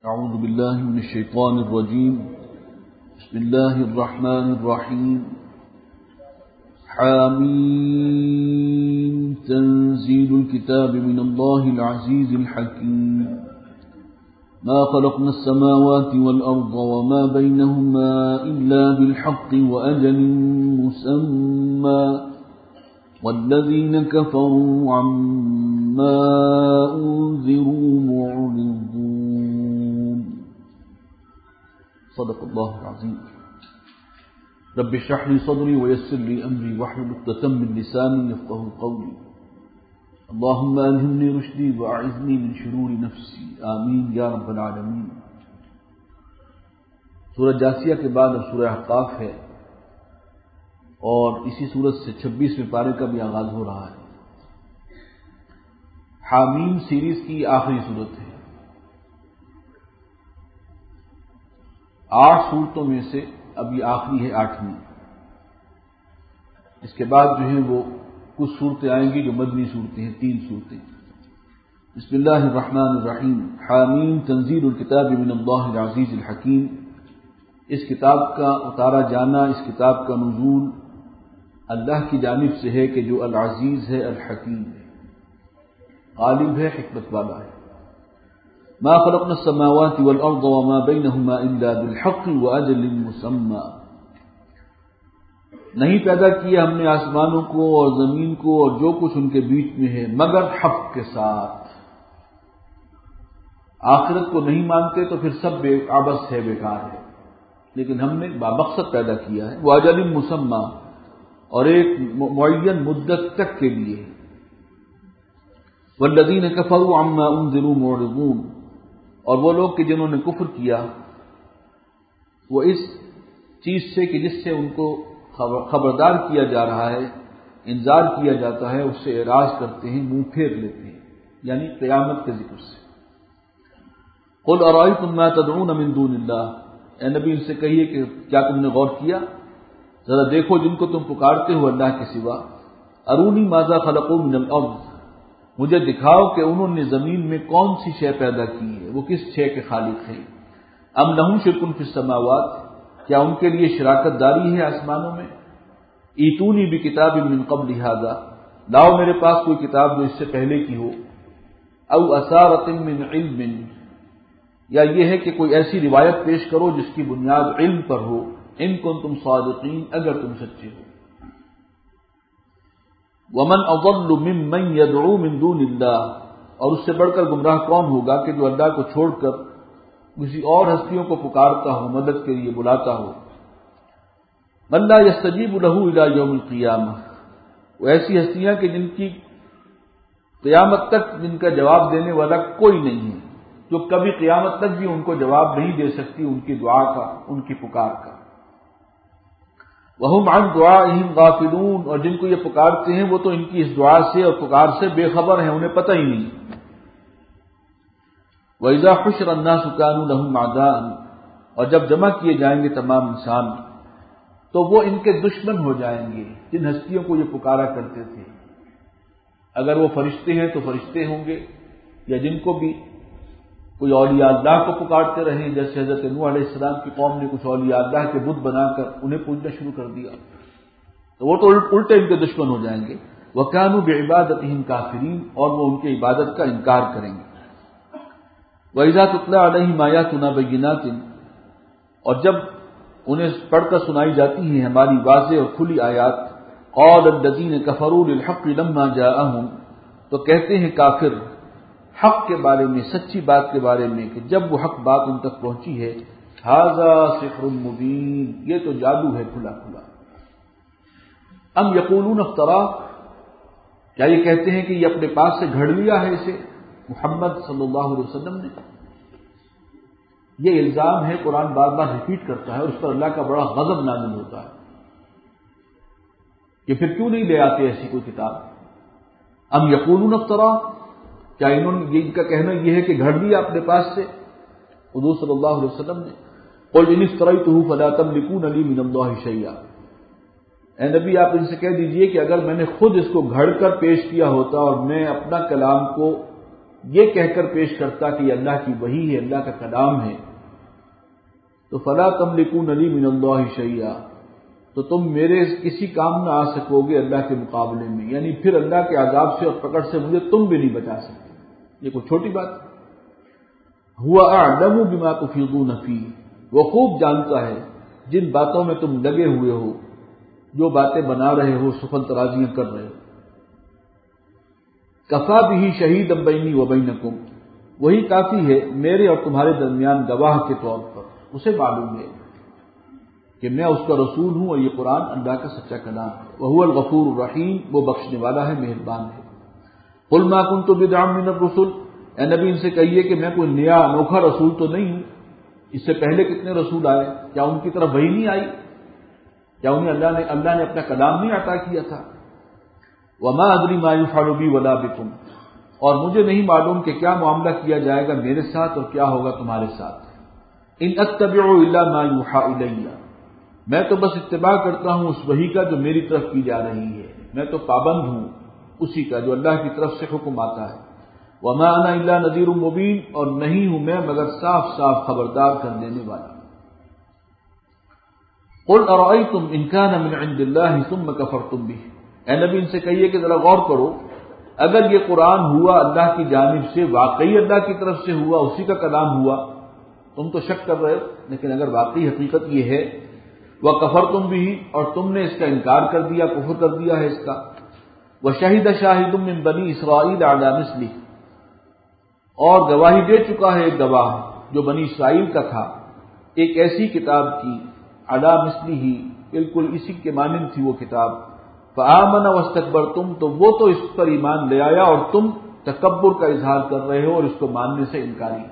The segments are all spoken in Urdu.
أعوذ بالله من الشيطان الرجيم. بسم الله الرحمن الرحيم. حاميم تنزيل الكتاب من الله العزيز الحكيم. ما خلقنا السماوات والأرض وما بينهما إلا بالحق وأجل مسمى والذين كفروا عما أنذروا معرضون. صدق الله العظيم. رب اشرح لي صدري ويسر لي أمري واحلل عقدة من لساني يفقهوا قولي. اللهم ألهمني رشدي وأعذني من شرور نفسي. آمین یا رب العالمین. سورہ جاسیہ کے بعد اب سورہ احقاف ہے اور اسی سورت سے 26ویں پارے کا بھی آغاز ہو رہا ہے. حامیم سیریز کی آخری سورت ہے. 8 سورتوں میں سے اب یہ آخری ہے 8ویں. اس کے بعد جو ہیں وہ کچھ صورتیں آئیں گی جو مدنی صورتیں ہیں، 3 صورتیں. بسم اللہ الرحمن الرحیم. حامیم تنزیل الکتاب من اللہ العزیز الحکیم. اس کتاب کا اتارا جانا، اس کتاب کا نزول اللہ کی جانب سے ہے کہ جو العزیز ہے، الحکیم ہے، غالب ہے، حکمت والا ہے. ما خلقنا السماوات والارض وما بينهما الا بالحق واجل مسمى. نہیں پیدا کیا ہم نے آسمانوں کو اور زمین کو اور جو کچھ ان کے بیچ میں ہے مگر حق کے ساتھ. آخرت کو نہیں مانتے تو پھر سب عبث ہے، بیکار ہے، لیکن ہم نے بامقصد پیدا کیا ہے. واجل مسمى، اور ایک معین مدت تک کے لیے. والذین کفروا عما انذروا معرضون، اور وہ لوگ کہ جنہوں نے کفر کیا وہ اس چیز سے کہ جس سے ان کو خبردار کیا جا رہا ہے، انذار کیا جاتا ہے، اس سے اعراض کرتے ہیں، منہ پھیر لیتے ہیں، یعنی قیامت کے ذکر سے. قل ارأیتم ما تدعون من دون اللہ. اے نبی ان سے کہیے کہ کیا تم نے غور کیا، ذرا دیکھو جن کو تم پکارتے ہو اللہ کے سوا. ارونی ماذا خلقوا من الارض، مجھے دکھاؤ کہ انہوں نے زمین میں کون سی شے پیدا کی ہے، وہ کس شے کے خالق ہیں. ام لہم شرک فی السماوات، کیا ان کے لیے شراکت داری ہے آسمانوں میں. ایتونی بکتاب من قبل ھذا، لاؤ میرے پاس کوئی کتاب جو اس سے پہلے کی ہو. او اثارۃ من علم، یا یہ ہے کہ کوئی ایسی روایت پیش کرو جس کی بنیاد علم پر ہو. ان کنتم صادقین، اگر تم سچے ہو. ومن اضل ممن يدعو من دون اللہ، اور اس سے بڑھ کر گمراہ کون ہوگا کہ جو اللہ کو چھوڑ کر کسی اور ہستیوں کو پکارتا ہو، مدد کے لیے بلاتا ہو. من لا يستجيب له الى يوم القیامہ، وہ ایسی ہستیاں کہ جن کی قیامت تک جن کا جواب دینے والا کوئی نہیں ہے، جو کبھی قیامت تک بھی ان کو جواب نہیں دے سکتی ان کی دعا کا، ان کی پکار کا. وَهُمْ عَنْ دُعَائِهِمْ غَافِلُونَ، اور جن کو یہ پکارتے ہیں وہ تو ان کی اس دعا سے اور پکار سے بے خبر ہیں، انہیں پتہ ہی نہیں. وَإِذَا حُشِرَ النَّاسُ كَانُوا لَهُمْ أَعْدَاءً، اور جب جمع کیے جائیں گے تمام انسان تو وہ ان کے دشمن ہو جائیں گے جن ہستیوں کو یہ پکارا کرتے تھے. اگر وہ فرشتے ہیں تو فرشتے ہوں گے، یا جن کو بھی کوئی اولیاء اللہ کو پکارتے رہے، جیسے حضرت نوح علیہ السلام کی قوم نے کچھ اولیاء اللہ کے بت بنا کر انہیں پوجنا شروع کر دیا، تو وہ تو الٹے ان کے دشمن ہو جائیں گے. وَكَانُوا بِعِبَادَتِهِمْ كَافِرِينَ، اور وہ ان کی عبادت کا انکار کریں گے. وَإِذَا تُتْلَىٰ عَلَيْهِمْ آيَاتُنَا بَيِّنَاتٍ، اور جب انہیں پڑھ کر سنائی جاتی ہیں ہماری واضح اور کھلی آیات. قَالَ الَّذِينَ كَفَرُوا لِلْحَقِّ لَمَّا جَاءَهُمْ، تو کہتے ہیں کافر حق کے بارے میں، سچی بات کے بارے میں کہ جب وہ حق بات ان تک پہنچی ہے، ھذا سحر مبین، یہ تو جادو ہے کھلا کھلا. ام یقولون افترا، کیا یہ کہتے ہیں کہ یہ اپنے پاس سے گھڑ لیا ہے اسے محمد صلی اللہ علیہ وسلم نے. یہ الزام ہے، قرآن بار بار ریپیٹ کرتا ہے اور اس پر اللہ کا بڑا غضب نازل ہوتا ہے کہ پھر کیوں نہیں لے آتے ایسی کوئی کتاب. ام یقولون افترا، کیا انہوں نے، ان کا کہنا یہ ہے کہ گھڑ دیا اپنے پاس سے. حضور صلی اللہ علیہ وسلم نے قل ان افتریتہ فلا تملکون لی من اللہ شیئا، اے نبی آپ ان سے کہہ دیجئے کہ اگر میں نے خود اس کو گھڑ کر پیش کیا ہوتا اور میں اپنا کلام کو یہ کہہ کر پیش کرتا کہ یہ اللہ کی وحی ہے، اللہ کا کلام ہے، تو فلا تملکون لی من اللہ شیئا، تو تم میرے کسی کام نہ آ سکو گے اللہ کے مقابلے میں، یعنی پھر اللہ کے عذاب سے اور پکڑ سے مجھے تم بھی نہیں بچا سکتے۔ یہ کوئی چھوٹی بات ہے۔ ہوا اعلم بما تفیضون فیہ، وہ خوب جانتا ہے جن باتوں میں تم لگے ہوئے ہو، جو باتیں بنا رہے ہو، سفل ترازیاں کر رہے ہو۔ کفا بہ شہیدا بینی و بینکم، وہی کافی ہے میرے اور تمہارے درمیان گواہ کے طور پر، اسے معلوم ہے کہ میں اس کا رسول ہوں اور یہ قرآن اللہ کا سچا کلام ہے۔ وہو الغفور الرحیم، وہ بخشنے والا ہے، مہربان ہے۔ قل ما کنت بدعا من الرسل، اے نبی ان سے کہیے کہ میں کوئی نیا انوکھا رسول تو نہیں ہوں، اس سے پہلے کتنے رسول آئے، کیا ان کی طرف وحی نہیں آئی؟ کیا انہیں اللہ نے اپنا کلام نہیں عطا کیا تھا؟ وما ادری ما یفعل بی ولا بکم، اور مجھے نہیں معلوم کہ کیا معاملہ کیا جائے گا میرے ساتھ اور کیا ہوگا تمہارے ساتھ۔ ان اتبع الا ما یوحى الی، میں تو بس اتباع کرتا ہوں اس وحی کا جو میری طرف کی جا رہی ہے، میں تو پابند ہوں اسی کا جو اللہ کی طرف سے حکم آتا ہے۔ وما انا الا نذیر مبین، اور نہیں ہوں میں مگر صاف صاف خبردار کر دینے والا۔ قل ارأیتم ان کان من عند اللہ ثم کفرتم بہ، اے نبی ان سے کہیے کہ ذرا غور کرو، اگر یہ قرآن ہوا اللہ کی جانب سے، واقعی اللہ کی طرف سے ہوا، اسی کا کلام ہوا، تم تو شک کر رہے ہو، لیکن اگر واقعی حقیقت یہ ہے، وَكَفَرْتُمْ بِهِ، اور تم نے اس کا انکار کر دیا، کفر کر دیا ہے اس کا، وَشَهِدَ شَاهِدٌ مِّن بَنِي إِسْرَائِيلَ عَلَىٰ مِثْلِهِ، اور گواہی دے چکا ہے ایک گواہ جو بنی اسرائیل کا تھا ایک ایسی کتاب کی، عَلَىٰ مِثْلِهِ، بالکل اسی کے مانند تھی وہ کتاب، فَآمَنَ وَاسْتَكْبَرْتُمْ، تو وہ تو اس پر ایمان لے آیا اور تم تکبر کا اظہار کر رہے ہو اور اس کو ماننے سے انکاری۔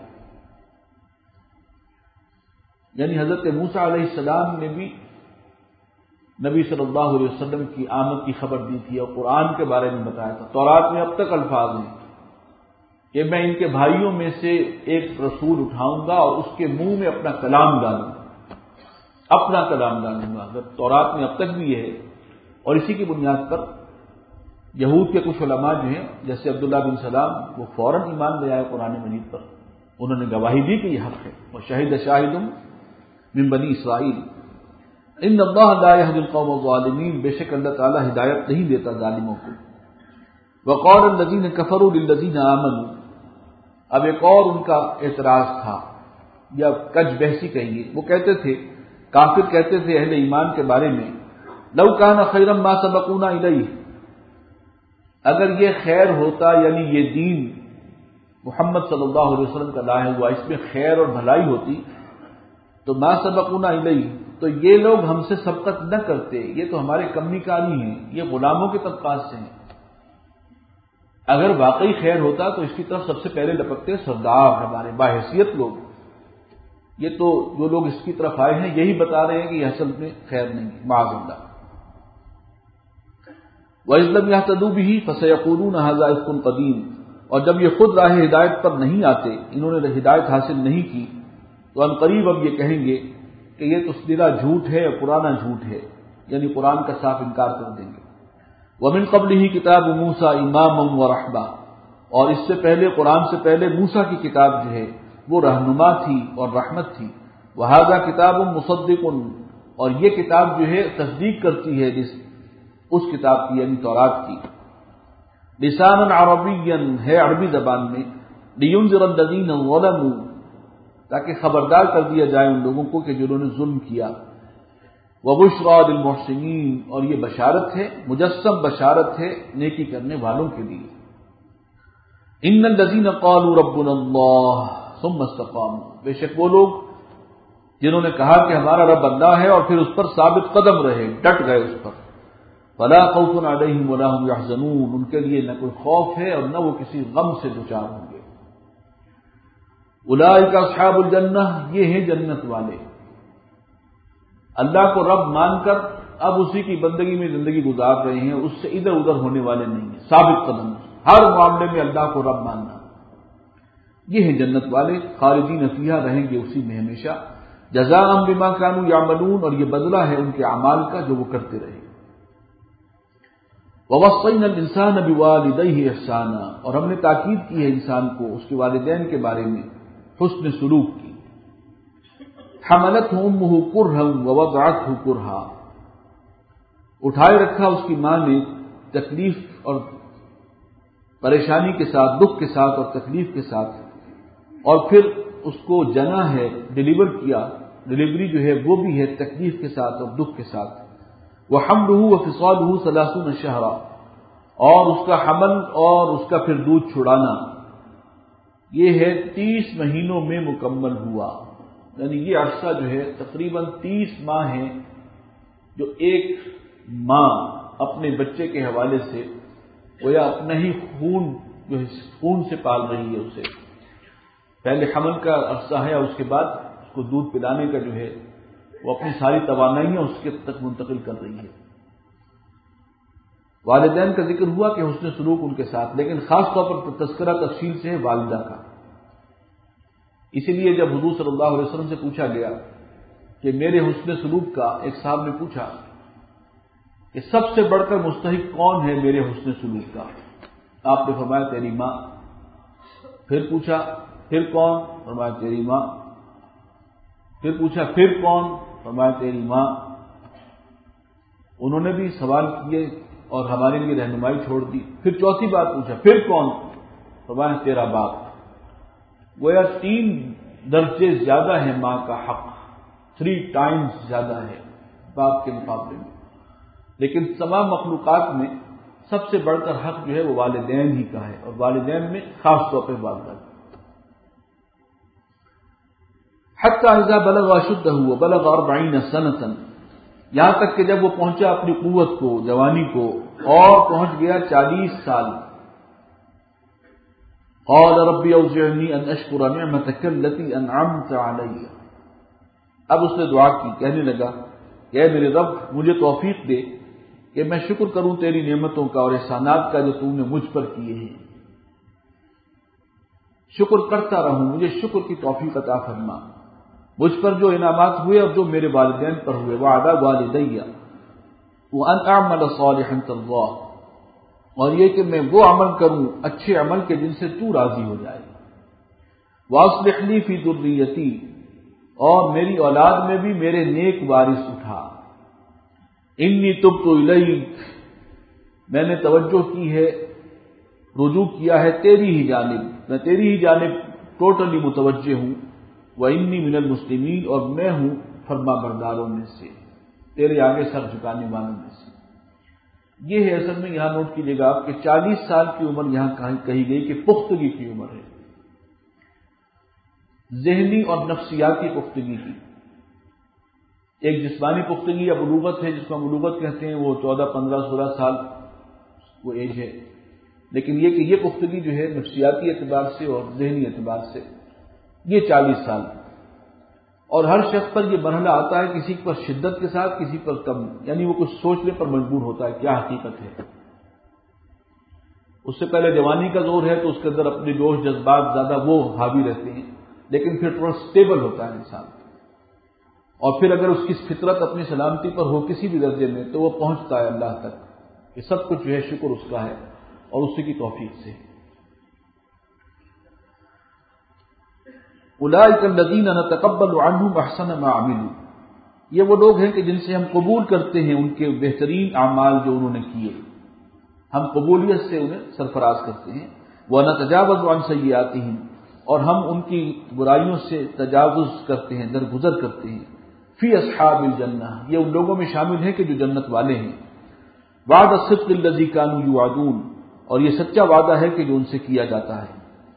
یعنی حضرت موسیٰ علیہ السلام نے بھی نبی صلی اللہ علیہ وسلم کی آمد کی خبر دی تھی اور قرآن کے بارے میں بتایا تھا۔ تورات میں اب تک الفاظ ہیں کہ میں ان کے بھائیوں میں سے ایک رسول اٹھاؤں گا اور اس کے منہ میں اپنا کلام ڈالوں گا، اپنا کلام ڈالوں گا۔ تورات میں اب تک بھی یہ ہے، اور اسی کی بنیاد پر یہود کے کچھ علماء جو ہیں جیسے عبداللہ بن سلام، وہ فوراً ایمان لے آئے قرآن مجید پر، انہوں نے گواہی دی کہ یہ حق ہے۔ وشہد شاہد من بنی اسرائیل ان اللہ لا یہدی القوم الظالمین، بے شک اللہ تعالیٰ ہدایت نہیں دیتا ظالموں کو۔ وقال الذین کفروا للذین آمنوا، اب ایک اور ان کا اعتراض تھا یا کج بحثی کہیے، وہ کہتے تھے، کافر کہتے تھے اہل ایمان کے بارے میں، لو کان خیرا ما سبقونا الیہ، اگر یہ خیر ہوتا، یعنی یہ دین محمد صلی اللہ علیہ وسلم کا لایا ہوا اس میں خیر اور بھلائی ہوتی تو ما سبقونا الیہ، تو یہ لوگ ہم سے سبقت نہ کرتے، یہ تو ہمارے کمی کاری ہیں، یہ غلاموں کے طبقات سے ہیں۔ اگر واقعی خیر ہوتا تو اس کی طرف سب سے پہلے لپکتے سردار ہمارے باحیثیت لوگ، یہ تو جو لوگ اس کی طرف آئے ہیں یہی بتا رہے ہیں کہ یہ اصل میں خیر نہیں ہے، معاذ اللہ۔ وَإِذْ لَمْ يَهْتَدُوا بِهِ فَسَيَقُولُونَ هَذَا إِفْكٌ قَدِيمٌ، اور جب یہ خود راہ ہدایت پر نہیں آتے، انہوں نے ہدایت حاصل نہیں کی، تو ان قریب اب یہ کہیں گے کہ یہ تو سرا جھوٹ ہے اور پرانا جھوٹ ہے، یعنی قرآن کا صاف انکار کر دیں گے۔ وَمِن قَبْلِهِ كِتَابُ مُوسَىٰ إِمَامًا وَرَحْمَةً، اور اس سے پہلے قرآن سے پہلے موسیٰ کی کتاب جو ہے وہ رہنما تھی اور رحمت تھی۔ وَهَذَا كِتَابٌ مُصَدِّقٌ، اور یہ کتاب جو ہے تصدیق کرتی ہے اس کتاب کی یعنی تورات کی۔ لسانا عربیا، ہے عربی زبان میں، لینذر الذین ظلموا، تاکہ خبردار کر دیا جائے ان لوگوں کو کہ جنہوں نے ظلم کیا۔ وبشریٰ للمحسنین، اور یہ بشارت ہے، مجسم بشارت ہے نیکی کرنے والوں کے لیے۔ ان الذین قالوا ربنا اللہ ثم استقاموا، بے شک وہ لوگ جنہوں نے کہا کہ ہمارا رب اللہ ہے اور پھر اس پر ثابت قدم رہے، ڈٹ گئے اس پر، فلا خوف علیہم ولا هم یحزنون، ان کے لیے نہ کوئی خوف ہے اور نہ وہ کسی غم سے دوچار ہوں گے۔ اولئک اصحاب الجنہ، یہ ہیں جنت والے، اللہ کو رب مان کر اب اسی کی بندگی میں زندگی گزار رہے ہیں، اس سے ادھر ادھر ہونے والے نہیں ہیں، ثابت قدم، ہر معاملے میں اللہ کو رب ماننا، یہ ہیں جنت والے، خالدین فیہا، رہیں گے اسی میں ہمیشہ، جزاء بما کانوا یعملون، اور یہ بدلہ ہے ان کے اعمال کا جو وہ کرتے رہے۔ وَوَصَّيْنَا الْإِنسَانَ بِوَالِدَيْهِ احسانا، اور ہم نے تاکید کی ہے انسان کو اس کے والدین کے بارے میں حسن سلوک کی. حملته امه کرها ووضعته کرها، اٹھائے رکھا اس کی ماں نے تکلیف اور پریشانی کے ساتھ، دکھ کے ساتھ اور تکلیف کے ساتھ، اور پھر اس کو جنا ہے، ڈیلیور کیا. ڈیلیوری جو ہے وہ بھی ہے تکلیف کے ساتھ اور دکھ کے ساتھ. وحمله وفصاله 30 شهرا، اور اس کا حمل اور اس کا پھر دودھ چھڑانا یہ ہے 30 مہینوں میں مکمل ہوا. یعنی یہ عرصہ جو ہے تقریباً 30 ماہ ہے جو ایک ماں اپنے بچے کے حوالے سے گویا اپنا ہی خون جو ہے خون سے پال رہی ہے اسے. پہلے حمل کا عرصہ ہے اور اس کے بعد اس کو دودھ پلانے کا جو ہے وہ اپنی ساری توانائیاں اس کے تک منتقل کر رہی ہے. والدین کا ذکر ہوا کہ حسن سلوک ان کے ساتھ، لیکن خاص طور پر تذکرہ تفصیل سے ہے والدہ کا. اسی لیے جب حضور صلی اللہ علیہ وسلم سے پوچھا گیا کہ میرے حسن سلوک کا، ایک صاحب نے پوچھا کہ سب سے بڑھ کر مستحق کون ہے میرے حسن سلوک کا؟ آپ نے فرمایا تیری ماں. پھر پوچھا پھر کون؟ فرمایا تیری ماں. پھر پوچھا پھر کون؟ فرمایا تیری ماں. انہوں نے بھی سوال کیے اور ہمارے لیے رہنمائی چھوڑ دی. پھر چوتھی بات پوچھا پھر کون؟ فرمایا تیرا باپ. گویا 3 درجے زیادہ ہے ماں کا حق، 3 ٹائمز زیادہ ہے باپ کے مقابلے میں. لیکن تمام مخلوقات میں سب سے بڑھ کر حق جو ہے وہ والدین ہی کا ہے، اور والدین میں خاص طور پہ والدہ. حتی اذا بلغ اشدہ وبلغ 40 سنۃ، یہاں تک کہ جب وہ پہنچا اپنی قوت کو، جوانی کو، اور پہنچ گیا 40 سال. قال رب اوزعنی ان اشکر نعمتک التي انعمت علی، اب اس نے دعا کی، کہنے لگا کہ اے میرے رب مجھے توفیق دے کہ میں شکر کروں تیری نعمتوں کا اور احسانات کا جو تم نے مجھ پر کیے ہیں. شکر کرتا رہوں، مجھے شکر کی توفیق عطا فرما مجھ پر جو انعامات ہوئے اور جو میرے والدین پر ہوئے. وعلی والدی وان اعمل صالحا ترضاه، اور یہ کہ میں وہ عمل کروں اچھے عمل کے جن سے تو راضی ہو جائے. واصلح لی فی ذریتی، اور میری اولاد میں بھی میرے نیک وارث اٹھا. انی تبت الیک، میں نے توجہ کی ہے، رجوع کیا ہے تیری ہی جانب، میں تیری ہی جانب ٹوٹلی متوجہ ہوں. وانی من المسلمین، اور میں ہوں فرما برداروں میں سے، تیرے آگے سر جھکانے والوں میں سے. یہ ہے اصل میں، یہاں نوٹ کیجیے گا آپ کہ 40 سال کی عمر یہاں کہی گئی کہ پختگی کی عمر ہے، ذہنی اور نفسیاتی پختگی کی. ایک جسمانی پختگی یا بلوغت ہے، جس کو ہم بلوغت کہتے ہیں، وہ 14، 15، 16 سال وہ ایج ہے. لیکن یہ کہ یہ پختگی جو ہے نفسیاتی اعتبار سے اور ذہنی اعتبار سے یہ 40 سال. اور ہر شخص پر یہ مرحلہ آتا ہے، کسی پر شدت کے ساتھ، کسی پر کم، یعنی وہ کچھ سوچنے پر مجبور ہوتا ہے کیا حقیقت ہے. اس سے پہلے جوانی کا زور ہے تو اس کے اندر اپنے جوش جذبات زیادہ وہ حاوی رہتے ہیں، لیکن پھر تھوڑا سٹیبل ہوتا ہے انسان. اور پھر اگر اس کی فطرت اپنی سلامتی پر ہو کسی بھی درجے میں تو وہ پہنچتا ہے اللہ تک کہ سب کچھ جو ہے شکر اس کا ہے اور اسی کی توفیق سے. اولئک الذین نتقبل عنہم احسن ما عملوا، یہ وہ لوگ ہیں کہ جن سے ہم قبول کرتے ہیں ان کے بہترین اعمال جو انہوں نے کیے، ہم قبولیت سے انہیں سرفراز کرتے ہیں. ونتجاوز عن سیئاتہم، اور ہم ان کی برائیوں سے تجاوز کرتے ہیں، درگزر کرتے ہیں. فی اصحاب الجنہ، یہ ان لوگوں میں شامل ہیں کہ جو جنت والے ہیں. وعد الصدق الذی کانوا یوعدون، اور یہ سچا وعدہ ہے کہ جو ان سے کیا جاتا ہے.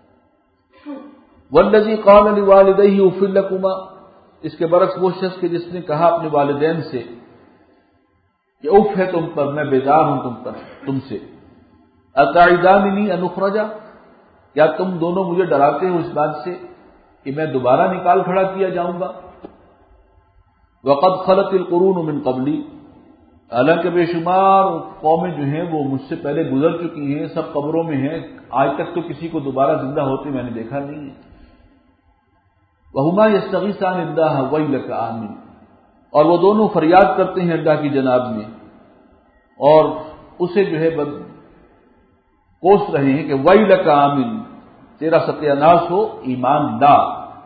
والذی قال لوالدیہ اف لکما، اس کے برعکس وہ شخص کہ جس نے کہا اپنے والدین سے کہ اف ہے تم پر، میں بیزار ہوں تم سے. اتعداننی ان اخرج، کیا تم دونوں مجھے ڈراتے ہو اس بات سے کہ میں دوبارہ نکال کھڑا کیا جاؤں گا. وقد خلت القرون من قبلی، حالانکہ بے شمار قومیں جو ہیں وہ مجھ سے پہلے گزر چکی ہیں، سب قبروں میں ہیں، آج تک تو کسی کو دوبارہ زندہ ہوتے میں نے دیکھا نہیں ہے. وہما یستغیثان اللہ ویلک آمن، اور وہ دونوں فریاد کرتے ہیں اللہ کی جناب میں، اور اسے جو ہے کوس رہے ہیں کہ ویلک آمن، تیرا ستیہ ناش ہو ایمان لا۔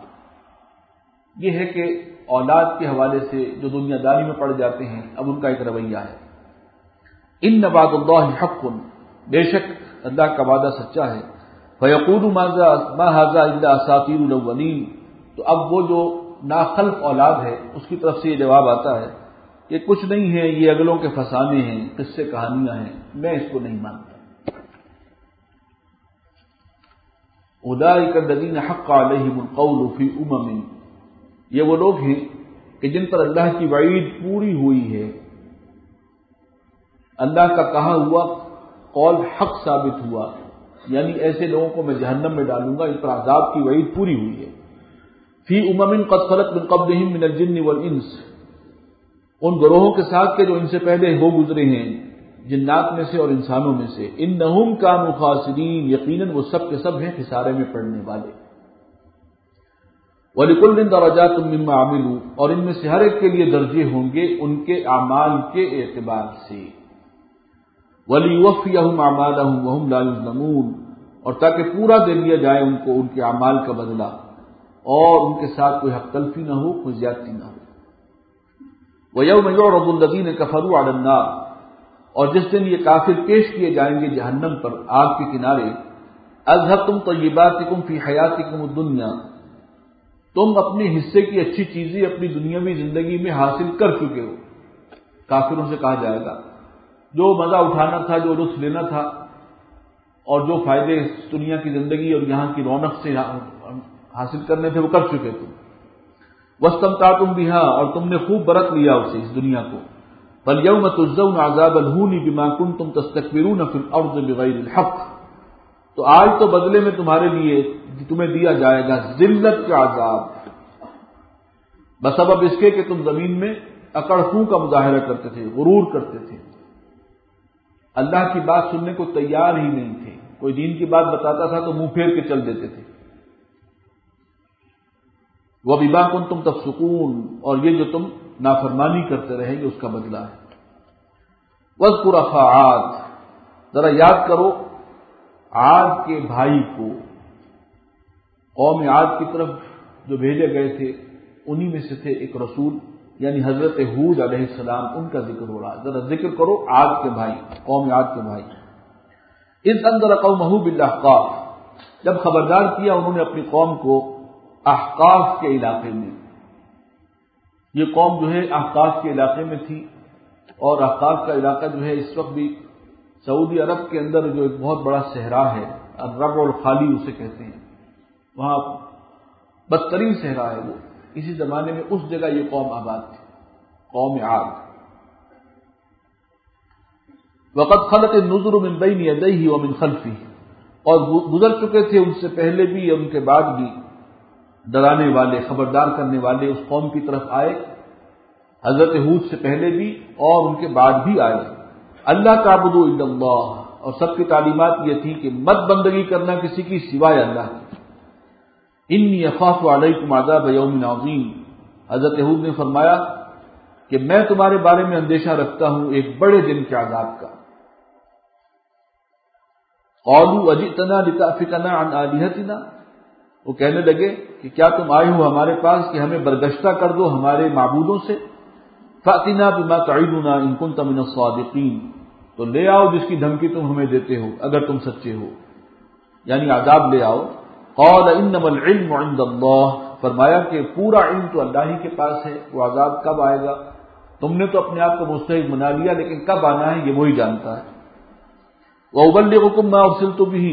یہ ہے کہ اولاد کے حوالے سے جو دنیا داری میں پڑ جاتے ہیں اب ان کا ایک رویہ ہے۔ ان وعد اللہ حق، بے شک اللہ کا وعدہ سچا ہے۔ فیقول ما ھذا الا اساطیر الاولین، تو اب وہ جو ناخلف اولاد ہے اس کی طرف سے یہ جواب آتا ہے کہ کچھ نہیں ہے، یہ اگلوں کے فسانے ہیں، قصے کہانیاں ہیں، میں اس کو نہیں مانتا۔ اولئک الذین حق علیہم القول فی امم، یہ وہ لوگ ہیں کہ جن پر اللہ کی وعید پوری ہوئی ہے، اللہ کا کہا ہوا قول حق ثابت ہوا، یعنی ایسے لوگوں کو میں جہنم میں ڈالوں گا، ان پر عذاب کی وعید پوری ہوئی ہے۔ فی امم قد خلت من قبلہم من الجن والانس، ان گروہوں کے ساتھ کہ جو ان سے پہلے ہو گزرے ہیں جنات میں سے اور انسانوں میں سے، انہم کانوا خاسرین، یقیناً وہ سب کے سب ہیں خسارے میں پڑنے والے۔ وَلِكُلٍّ دَرَجَاتٌ مِّمَّا عَمِلُوا، اور ان میں سے ہر ایک کے لیے درجے ہوں گے ان کے اعمال کے اعتبار سے۔ وَلِيُوَفِّيَهُمْ أَعْمَالَهُمْ وَهُمْ لَا يُظْلَمُونَ، اور تاکہ پورا دے لیا جائے ان کو ان کے اعمال کا بدلہ، اور ان کے ساتھ کوئی حق تلفی نہ ہو، کوئی زیادتی نہ ہو۔ وَيَوْمَ يُعْرَضُ الَّذِينَ كَفَرُوا عَلَى النَّارِ، اور جس دن یہ کافر پیش کیے جائیں گے جہنم پر، آگ کے کنارے، اذهبتم طیباتکم فی حیاتکم الدنیا، تم اپنے حصے کی اچھی چیزیں اپنی دنیاوی زندگی میں حاصل کر چکے ہو۔ کافروں سے کہا جائے گا جو مزہ اٹھانا تھا، جو لطف لینا تھا، اور جو فائدے اس دنیا کی زندگی اور یہاں کی رونق سے حاصل کرنے تھے وہ کر چکے تم۔ واستمتعتم بها، اور تم نے خوب برت لیا اسے، اس دنیا کو۔ فَالْيَوْمَ تُجْزَوْنَ عَذَابَ الْهُونِ بِمَا كُنتُمْ تَسْتَكْبِرُونَ فِي الْأَرْضِ بِغَيْرِ الْحَقِّ، تو آج تو بدلے میں تمہارے لیے تمہیں دیا جائے گا ذلت کا عذاب، بسبب اس کے کہ تم زمین میں اکڑ خوں کا مظاہرہ کرتے تھے، غرور کرتے تھے، اللہ کی بات سننے کو تیار ہی نہیں تھے، کوئی دین کی بات بتاتا تھا تو منہ پھیر کے چل دیتے تھے۔ وَبِمَا كُنتُمْ تَفْسُقُونَ، اور یہ جو تم نافرمانی کرتے رہے گے اس کا بدلہ ہے۔ وَاذْكُرْ أَخَا عَادٍ، ذرا یاد کرو عاد کے بھائی کو، قوم عاد کی طرف جو بھیجے گئے تھے انہی میں سے تھے ایک رسول، یعنی حضرت ہود علیہ السلام، ان کا ذکر ہو رہا ہے۔ ذرا ذکر کرو عاد کے بھائی، قوم عاد کے بھائی۔ اذ انذر قومہ بالاحقاف، جب خبردار کیا انہوں نے اپنی قوم کو احقاف کے علاقے میں۔ یہ قوم جو ہے احقاف کے علاقے میں تھی، اور احقاف کا علاقہ جو ہے اس وقت بھی سعودی عرب کے اندر جو ایک بہت بڑا صحرا ہے، الربع الخالی اسے کہتے ہیں، وہاں بدترین صحرا ہے وہ، اسی زمانے میں اس جگہ یہ قوم آباد تھی، قوم عاد۔ وقد خلت النذر من بین یدیہ ومن خلفہ، اور گزر چکے تھے ان سے پہلے بھی اور ان کے بعد بھی ڈرانے والے، خبردار کرنے والے اس قوم کی طرف آئے، حضرت ہود سے پہلے بھی اور ان کے بعد بھی آئے۔ اللہ تعبدوا الا اللہ، اور سب کی تعلیمات یہ تھی کہ مت بندگی کرنا کسی کی سوائے اللہ کی۔ انی اخاف علیکم عذاب یوم عظیم، حضرت ہود نے فرمایا کہ میں تمہارے بارے میں اندیشہ رکھتا ہوں ایک بڑے دن کے عذاب کا۔ قالوا اجئتنا لتأفکنا عن آلہتنا، وہ کہنے لگے کہ کیا تم آئے ہو ہمارے پاس کہ ہمیں برگشتہ کر دو ہمارے معبودوں سے؟ فأتنا بما تعدنا ان كنت من الصادقین، تو لے آؤ جس کی دھمکی تم ہمیں دیتے ہو اگر تم سچے ہو، یعنی عذاب لے آؤ۔ قال انما العلم عند اللہ، فرمایا کہ پورا علم تو اللہ ہی کے پاس ہے، وہ عذاب کب آئے گا تم نے تو اپنے آپ کو مستحق بنا لیا، لیکن کب آنا ہے یہ وہی جانتا ہے۔ وأبلغكم ما أرسلت به،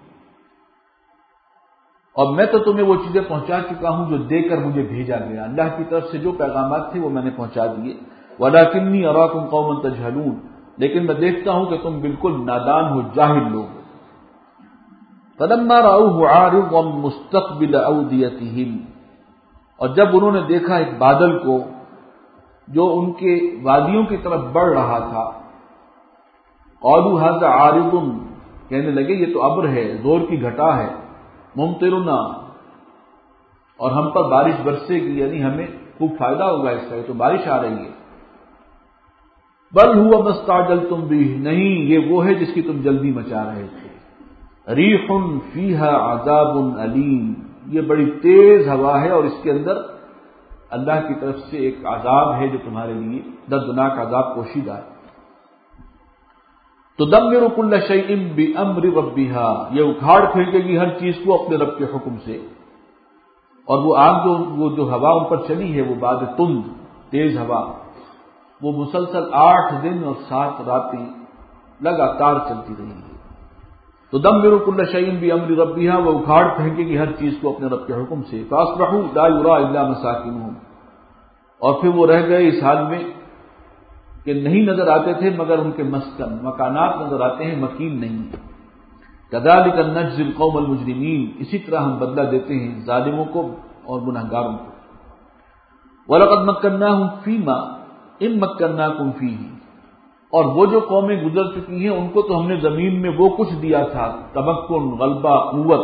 اور میں تو تمہیں وہ چیزیں پہنچا چکا ہوں جو دے کر مجھے بھیجا گیا، اللہ کی طرف سے جو پیغامات تھے وہ میں نے پہنچا دیے۔ وَلَكِنِّي أَرَاكُمْ قَوْمًا تَجْهَلُونَ، لیکن میں دیکھتا ہوں کہ تم بالکل نادان ہو، جاہل لوگ۔ فَلَمَّا رَأَوْهُ عَارِضًا مُسْتَقْبِلَ أَوْدِيَتِهِمْ، اور جب انہوں نے دیکھا ایک بادل کو جو ان کے وادیوں کی طرف بڑھ رہا تھا، قالوا هذا عارض، کہنے لگے یہ تو ابر ہے، زور کی گھٹا ہے، ممطرنا، اور ہم پر بارش برسے گی، یعنی ہمیں خوب فائدہ ہوگا اس کا، یہ تو بارش آ رہی ہے۔ بل ہوا مستعجلتم بہ، نہیں یہ وہ ہے جس کی تم جلدی مچا رہے تھے. ریح فیہا عذاب علیم، یہ بڑی تیز ہوا ہے اور اس کے اندر اللہ کی طرف سے ایک عذاب ہے جو تمہارے لیے دردناک عذاب پوشیدہ ہے. تدمر کل شیء بامر ربها، یہ اکھاڑ پھینکے گی ہر چیز کو اپنے رب کے حکم سے. اور وہ آگ جو ہوا ان پر چلی ہے، وہ باد تند تیز ہوا، وہ مسلسل 8 دن اور 7 راتیں لگاتار چلتی رہی ہے. تدمر کل شیء بامر ربها، وہ اکھاڑ پھینکے گی ہر چیز کو اپنے رب کے حکم سے. فاصبحوا لا یرى الا مساکنهم، اور پھر وہ رہ گئے اس حال میں کہ نہیں نظر آتے تھے مگر ان کے مسکن، مکانات نظر آتے ہیں، مکین نہیں. کذالک نجزی القوم المجرمین، اسی طرح ہم بدلہ دیتے ہیں ظالموں کو اور گنہگاروں کو. وَلَقَدْ مَكَّنَّاهُمْ فِيمَا إِن مَّكَّنَّاكُمْ فِيهِ، اور وہ جو قومیں گزر چکی ہیں ان کو تو ہم نے زمین میں وہ کچھ دیا تھا، تمکن، غلبہ، قوت،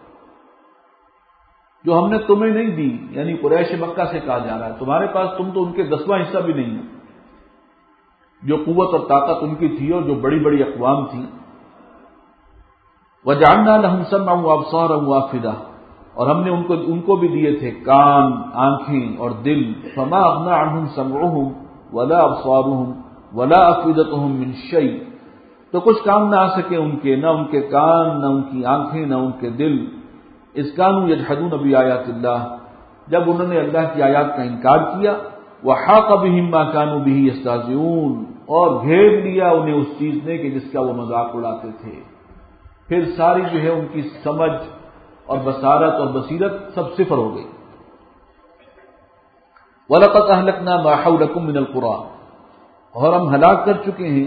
جو ہم نے تمہیں نہیں دی. یعنی قریش مکہ سے کہا جا رہا ہے تمہارے پاس تم تو ان کے 10واں حصہ بھی نہیں ہے. جو قوت اور طاقت ان کی تھی اور جو بڑی بڑی اقوام تھی. وَجَعَلْنَا لَهُمْ سَمْعًا وَأَبْصَارًا وَأَفْئِدَةً، اور ہم نے ان کو بھی دیے تھے کان، آنکھیں اور دل. فَمَا أَغْنَىٰ عَنْهُمْ سَمْعُهُمْ وَلَا أَبْصَارُهُمْ وَلَا أَفْئِدَتُهُمْ مِنْ شَيْءٍ، تو کچھ کام نہ آ سکے ان کے، نہ ان کے کان، نہ ان کی آنکھیں، نہ ان کے دل. اذ كانوا يجحدون بآيات الله، جب انہوں نے اللہ کی آیات کا انکار کیا. وحاق بهم ما كانوا به يستهزئون، اور گھیر لیا انہیں اس چیز نے کہ جس کا وہ مذاق اڑاتے تھے. پھر ساری جو ہے ان کی سمجھ اور بصارت اور بصیرت سب صفر ہو گئی. وَلَقَدْ أَهْلَكْنَا مَا حَوْلَكُم مِّنَ الْقُرَىٰ، اور ہم ہلاک کر چکے ہیں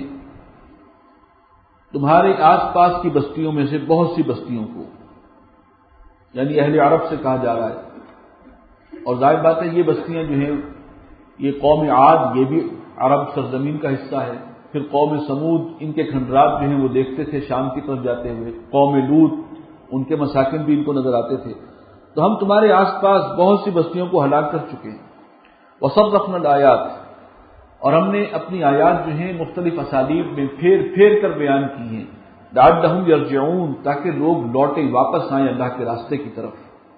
تمہارے آس پاس کی بستیوں میں سے بہت سی بستیوں کو. یعنی اہل عرب سے کہا جا رہا ہے. اور ظاہر بات ہے یہ بستیاں جو ہیں، یہ قوم عاد یہ بھی عرب سرزمین کا حصہ ہے. پھر قوم سمود، ان کے کھنڈرات جو ہیں وہ دیکھتے تھے شام کی طرف جاتے ہوئے. قوم لوط، ان کے مساکن بھی ان کو نظر آتے تھے. تو ہم تمہارے آس پاس بہت سی بستیوں کو ہلاک کر چکے ہیں. وصرفنا الآیات، اور ہم نے اپنی آیات جو ہیں مختلف اسالیب میں پھیر پھیر کر بیان کی ہیں. لعلہم یرجعون، تاکہ لوگ لوٹیں، واپس آئیں اللہ کے راستے کی طرف.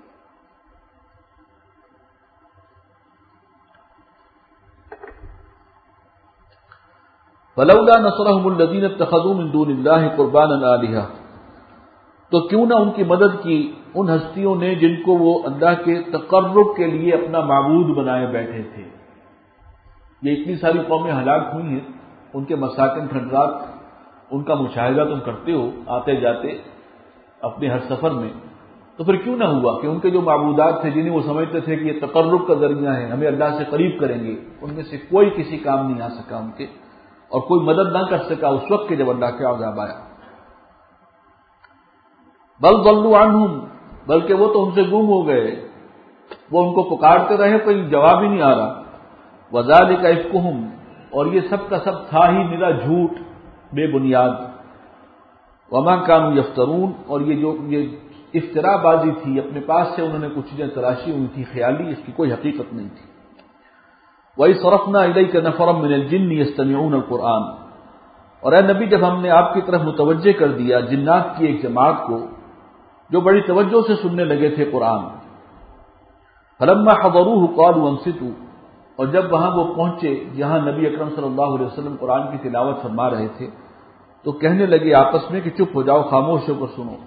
فلولا نصرهم الذين اتخذوا من دون الله قربانا آلهة، تو کیوں نہ ان کی مدد کی ان ہستیوں نے جن کو وہ اللہ کے تقرب کے لیے اپنا معبود بنائے بیٹھے تھے. یہ اتنی ساری قومیں ہلاک ہوئی ہیں، ان کے مساکن کھنڈرات، ان کا مشاہدہ تم کرتے ہو آتے جاتے اپنے ہر سفر میں. تو پھر کیوں نہ ہوا کہ ان کے جو معبودات تھے جنہیں وہ سمجھتے تھے کہ یہ تقرب کا ذریعہ ہے، ہمیں اللہ سے قریب کریں گے، ان میں سے کوئی کسی کام نہیں آ سکا ان کے، اور کوئی مدد نہ کر سکا اس وقت کے جب اللہ کے عذاب آیا. بل ضلوا عنہم، بلکہ وہ تو ان سے گم ہو گئے، وہ ان کو پکارتے رہے کوئی جواب ہی نہیں آ رہا. وذالک افکہم، اور یہ سب کا سب تھا ہی میرا جھوٹ بے بنیاد. وما کانوا یفترون، اور یہ جو یہ افترا بازی تھی، اپنے پاس سے انہوں نے کچھ چیزیں تراشی ہوئی تھی خیالی، اس کی کوئی حقیقت نہیں تھی. وَإِذْ صَرَفْنَا إِلَيْكَ نَفَرًا مِّنَ الْجِنِّ يَسْتَمِعُونَ الْقُرْآنَ، اور اے نبی جب ہم نے آپ کی طرف متوجہ کر دیا جنات کی ایک جماعت کو جو بڑی توجہ سے سننے لگے تھے قرآن. فَلَمَّا حَضَرُوهُ قَالُوا أَنصِتُوا، اور جب وہاں وہ پہنچے جہاں نبی اکرم صلی اللہ علیہ وسلم قرآن کی تلاوت فرما رہے تھے تو کہنے لگے آپس میں کہ چپ ہو جاؤ، خاموش ہو کر سنو.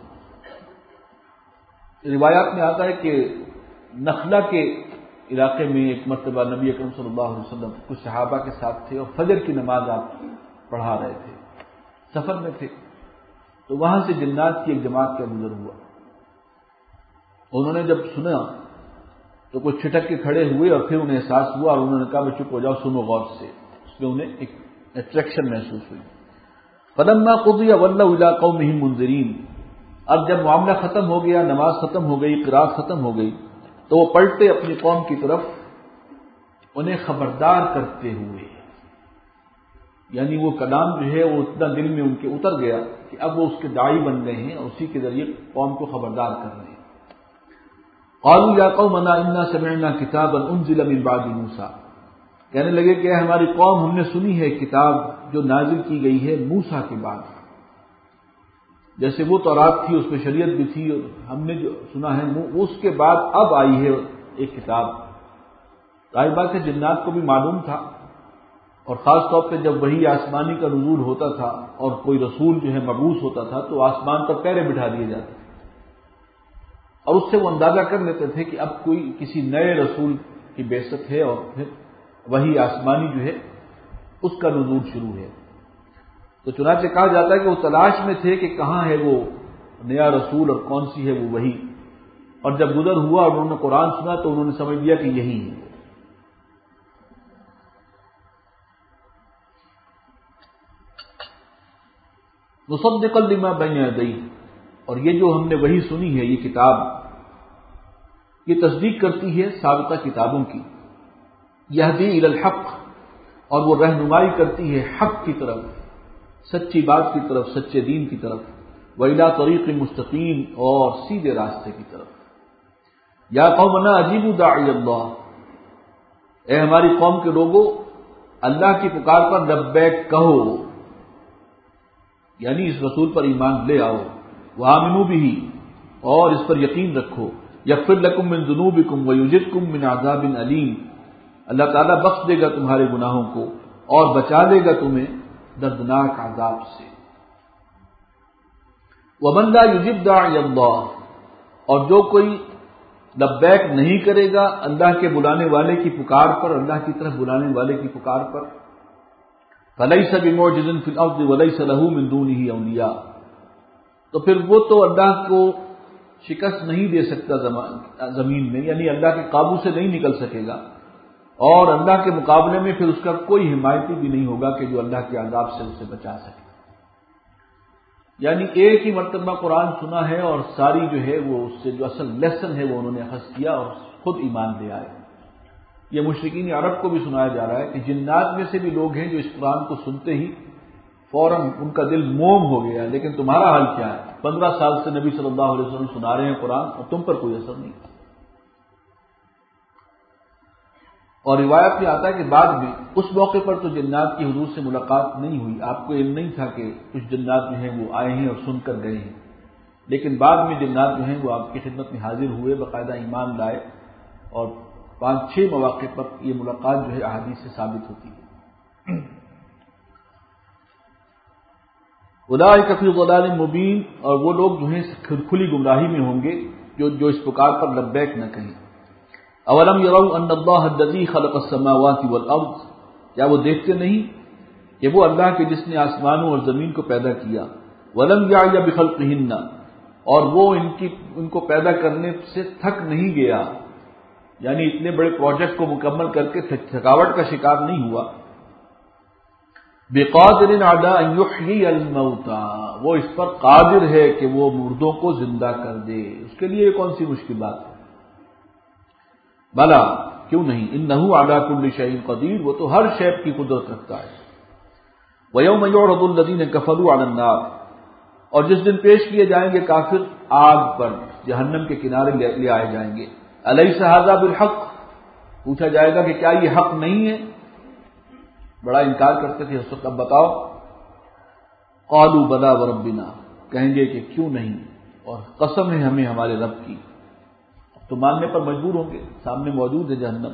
روایات میں آتا ہے کہ نخلا کے علاقے میں ایک مرتبہ نبی اکرم صلی اللہ علیہ وسلم کچھ صحابہ کے ساتھ تھے اور فجر کی نماز آپ پڑھا رہے تھے، سفر میں تھے. تو وہاں سے جنات کی ایک جماعت کا گزر ہوا. انہوں نے جب سنا تو کچھ چھٹک کے کھڑے ہوئے اور پھر انہیں احساس ہوا اور انہوں نے کہا میں چپ ہو جاؤ، سنو غور سے. اس میں انہیں ایک اٹریکشن محسوس ہوئی. فلما قضی ولوا الی قومہم منذرین، اب جب معاملہ ختم ہو گیا، نماز ختم ہو گئی، قرات ختم ہو گئی، تو وہ پلٹے اپنی قوم کی طرف انہیں خبردار کرتے ہوئے. یعنی وہ کلام جو ہے وہ اتنا دل میں ان کے اتر گیا کہ اب وہ اس کے داعی بن گئے ہیں اور اسی کے ذریعے قوم کو خبردار کر رہے ہیں. قالوا یا قومنا انا سمعنا کتابا انزل من بعد موسیٰ، کہنے لگے کہ ہماری قوم، ہم نے سنی ہے کتاب جو نازل کی گئی ہے موسیٰ کے بعد، جیسے وہ تورات تھی اس میں شریعت بھی تھی، اور ہم نے جو سنا ہے اس کے بعد اب آئی ہے ایک کتاب۔ ظاہر بات ہے جنات کو بھی معلوم تھا، اور خاص طور پہ جب وہی آسمانی کا نزول ہوتا تھا اور کوئی رسول جو ہے مبعوث ہوتا تھا تو آسمان پر پہرے بٹھا دیے جاتے تھے، اور اس سے وہ اندازہ کر لیتے تھے کہ اب کوئی کسی نئے رسول کی بعثت ہے، اور پھر وہی آسمانی جو ہے اس کا نزول شروع ہے۔ تو چنانچہ کہا جاتا ہے کہ وہ تلاش میں تھے کہ کہاں ہے وہ نیا رسول اور کون سی ہے وہ وحی، اور جب گزر ہوا اور انہوں نے قرآن سنا تو انہوں نے سمجھ لیا کہ یہی ہے۔ مصدقا لما بین یدیہ، اور یہ جو ہم نے وحی سنی ہے، یہ کتاب، یہ تصدیق کرتی ہے سابقہ کتابوں کی۔ یہدی الی الحق، اور وہ رہنمائی کرتی ہے حق کی طرف، سچی بات کی طرف، سچے دین کی طرف، وإلی طریق مستقیم، اور سیدھے راستے کی طرف۔ یا قومنا اجیبوا داعی اللہ، اے ہماری قوم کے لوگوں، اللہ کی پکار پر لبیک کہو، یعنی اس رسول پر ایمان لے آؤ، وآمنوا بہ، اور اس پر یقین رکھو، یغفر لکم من ذنوبکم ویجرکم من عذاب علیم، اللہ تعالیٰ بخش دے گا تمہارے گناہوں کو اور بچا لے گا تمہیں دردناک عذاب سے۔ ومن لا یجب داعی اللہ، اور جو کوئی لبیک نہیں کرے گا اللہ کے بلانے والے کی پکار پر، اللہ کی طرف بلانے والے کی پکار پر، فلیس بمعجز فی الارض ولیس له من دونہ اولیاء، تو پھر وہ تو اللہ کو شکست نہیں دے سکتا زمین میں، یعنی اللہ کے قابو سے نہیں نکل سکے گا، اور اللہ کے مقابلے میں پھر اس کا کوئی حمایتی بھی نہیں ہوگا کہ جو اللہ کے عذاب سے اسے بچا سکے۔ یعنی ایک ہی مرتبہ قرآن سنا ہے اور ساری جو ہے وہ اس سے جو اصل لیسن ہے وہ انہوں نے اخذ کیا اور خود ایمان لے آئے۔ یہ مشرکین عرب کو بھی سنایا جا رہا ہے کہ جنات میں سے بھی لوگ ہیں جو اس قرآن کو سنتے ہی فوراً ان کا دل موم ہو گیا، لیکن تمہارا حال کیا ہے؟ 15 سال سے نبی صلی اللہ علیہ وسلم سنا رہے ہیں قرآن اور تم پر کوئی اثر نہیں۔ اور روایت میں آتا ہے کہ بعد میں اس موقع پر تو جنات کی حضور سے ملاقات نہیں ہوئی، آپ کو علم نہیں تھا کہ کچھ جنات جو ہیں وہ آئے ہیں اور سن کر گئے ہیں، لیکن بعد میں جنات جو ہیں وہ آپ کی خدمت میں حاضر ہوئے، باقاعدہ ایمان لائے، اور 5-6 مواقع پر یہ ملاقات جو ہے احادیث سے ثابت ہوتی ہے۔ اولئک فی ضلال مبین، اور وہ لوگ جو ہیں کھلی گمراہی میں ہوں گے جو اس پکار پر لبیک نہ کہیں۔ اولم یروا ان اللہ الذی خلق السماوات والارض، کیا وہ دیکھتے نہیں کہ وہ اللہ کے جس نے آسمانوں اور زمین کو پیدا کیا، ولم یعی بخلقہن، اور وہ ان کو پیدا کرنے سے تھک نہیں گیا، یعنی اتنے بڑے پروجیکٹ کو مکمل کر کے تھکاوٹ کا شکار نہیں ہوا، بقادر علی ان یحیی الموتى، وہ اس پر قادر ہے کہ وہ مردوں کو زندہ کر دے، اس کے لیے یہ کون سی مشکل بات ہے؟ بلا، کیوں نہیں، انہ علی کل شیء قدیر، وہ تو ہر شے کی قدرت رکھتا ہے۔ ویوم یعرض الذین کفروا علی النار، اور جس دن پیش کیے جائیں گے کافر آگ پر، جہنم کے کنارے لے آئے جائیں گے، الیس ھذا بالحق، پوچھا جائے گا کہ کیا یہ حق نہیں ہے؟ بڑا انکار کرتے تھے اس وقت، اب بتاؤ، قالوا بلا وربنا، کہیں گے کہ کیوں نہیں، اور قسم ہے ہمیں ہمارے رب کی، تو ماننے پر مجبور ہوں گے، سامنے موجود ہے جہنم۔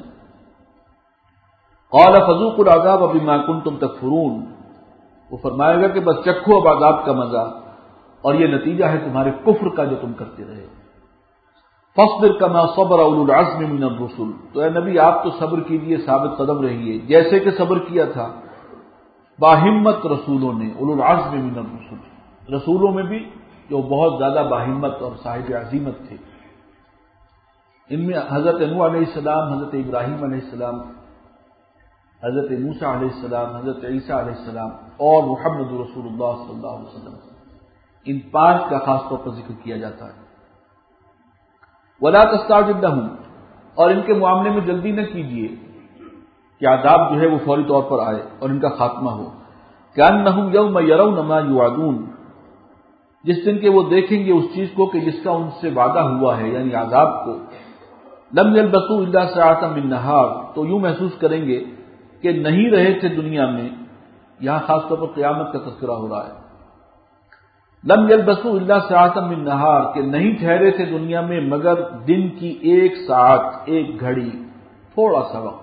قال فذوقوا العذاب بما كنتم تکفرون، وہ فرمائے گا کہ بس چکھو اب عذاب کا مزہ، اور یہ نتیجہ ہے تمہارے کفر کا جو تم کرتے رہے۔ فاصبر كما صبر اولو العزم من الرسل، تو اے نبی آپ تو صبر کیجیے، ثابت قدم رہیے، جیسے کہ صبر کیا تھا باہمت رسولوں نے، اولو العزم من الرسل، رسولوں میں بھی جو بہت زیادہ باہمت اور صاحب عزیمت تھے۔ ان میں حضرت نوح علیہ السلام، حضرت ابراہیم علیہ السلام، حضرت موسیٰ علیہ السلام، حضرت عیسیٰ علیہ السلام، اور محمد رسول اللہ صلی اللہ علیہ وسلم، ان 5 کا خاص طور پر ذکر کیا جاتا ہے۔ ولا تستعجل لهم، اور ان کے معاملے میں جلدی نہ کیجیے کہ عذاب جو ہے وہ فوری طور پر آئے اور ان کا خاتمہ ہو۔ كأنهم يوم يرون ما يوعدون، جس دن کہ وہ دیکھیں گے اس چیز کو کہ جس کا ان سے وعدہ ہوا ہے، یعنی عذاب کو، لم يلبثوا الا ساعة من نهار، تو یوں محسوس کریں گے کہ نہیں رہے تھے دنیا میں، یہاں خاص طور پر قیامت کا تذکرہ ہو رہا ہے، لم یلبسوا الا ساعۃ من نہار، کہ نہیں ٹھہرے تھے دنیا میں مگر دن کی ایک ساعت، ایک گھڑی، تھوڑا سا وقت،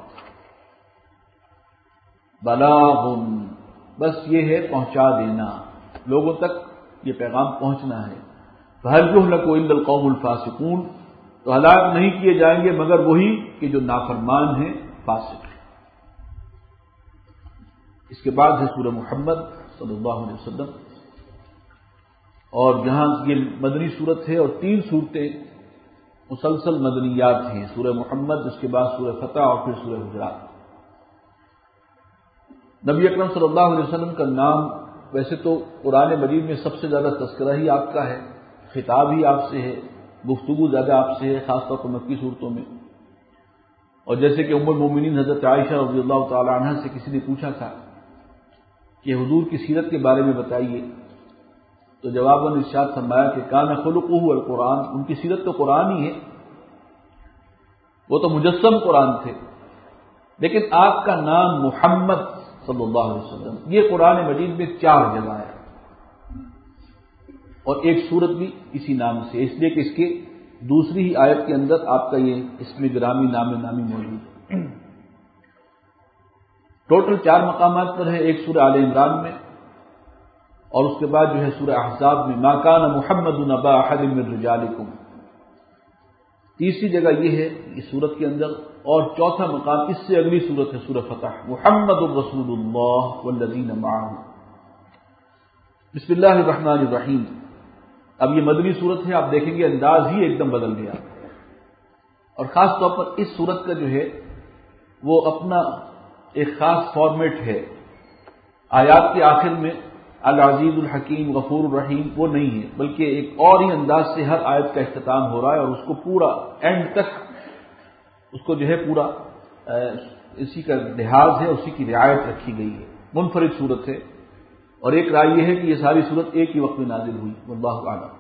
بلاغ، بس یہ ہے پہنچا دینا، لوگوں تک یہ پیغام پہنچنا ہے، فہل یہلک الا القوم الفاسقون، تو ہلاک نہیں کیے جائیں گے مگر وہی کہ جو نافرمان ہیں، فاسق ہیں۔ اس کے بعد ہے سورہ محمد صلی اللہ علیہ وسلم، اور جہاں یہ مدنی صورت ہے اور 3 صورتیں مسلسل مدنیات ہیں، سورہ محمد، اس کے بعد سورہ فتح اور پھر سورہ حجرات۔ نبی اکرم صلی اللہ علیہ وسلم کا نام ویسے تو قرآن مجید میں سب سے زیادہ تذکرہ ہی آپ کا ہے، خطاب ہی آپ سے ہے، گفتگو زیادہ آپ سے ہے، خاص طور پر مکی صورتوں میں، اور جیسے کہ ام المومنین حضرت عائشہ رضی اللہ تعالی عنہ سے کسی نے پوچھا تھا کہ حضور کی سیرت کے بارے میں بتائیے، تو جواباً ارشاد فرمایا کہ کان خلقہ القرآن، ان کی سیرت تو قرآن ہی ہے، وہ تو مجسم قرآن تھے، لیکن آپ کا نام محمد صلی اللہ علیہ وسلم یہ قرآن مجید میں 4 جگہ ہے، اور ایک سورت بھی اسی نام سے، اس لیے کہ اس کے دوسری ہی آیت کے اندر آپ کا یہ اسم گرامی نامی موجود ہے۔ ٹوٹل 4 مقامات پر ہے، ایک سورہ آل عمران میں، اور اس کے بعد جو ہے سورہ احزاب میں ما کان محمد ابا احد من رجالکم، تیسری جگہ یہ ہے اس سورت کے اندر، اور چوتھا مقام اس سے اگلی سورت ہے سورہ فتح، محمد رسول اللہ والذین معہ۔ بسم اللہ الرحمن الرحیم۔ اب یہ مدنی صورت ہے، آپ دیکھیں گے انداز ہی ایک دم بدل گیا، اور خاص طور پر اس صورت کا جو ہے وہ اپنا ایک خاص فارمیٹ ہے، آیات کے آخر میں العزیز الحکیم غفور الرحیم وہ نہیں ہے، بلکہ ایک اور ہی انداز سے ہر آیت کا اختتام ہو رہا ہے، اور اس کو پورا اینڈ تک اس کو جو ہے پورا اسی کا لحاظ ہے، اسی کی رعایت رکھی گئی ہے، منفرد صورت ہے، اور ایک رائے یہ ہے کہ یہ ساری صورت ایک ہی وقت میں نازل ہوئی، واللہ اعلم۔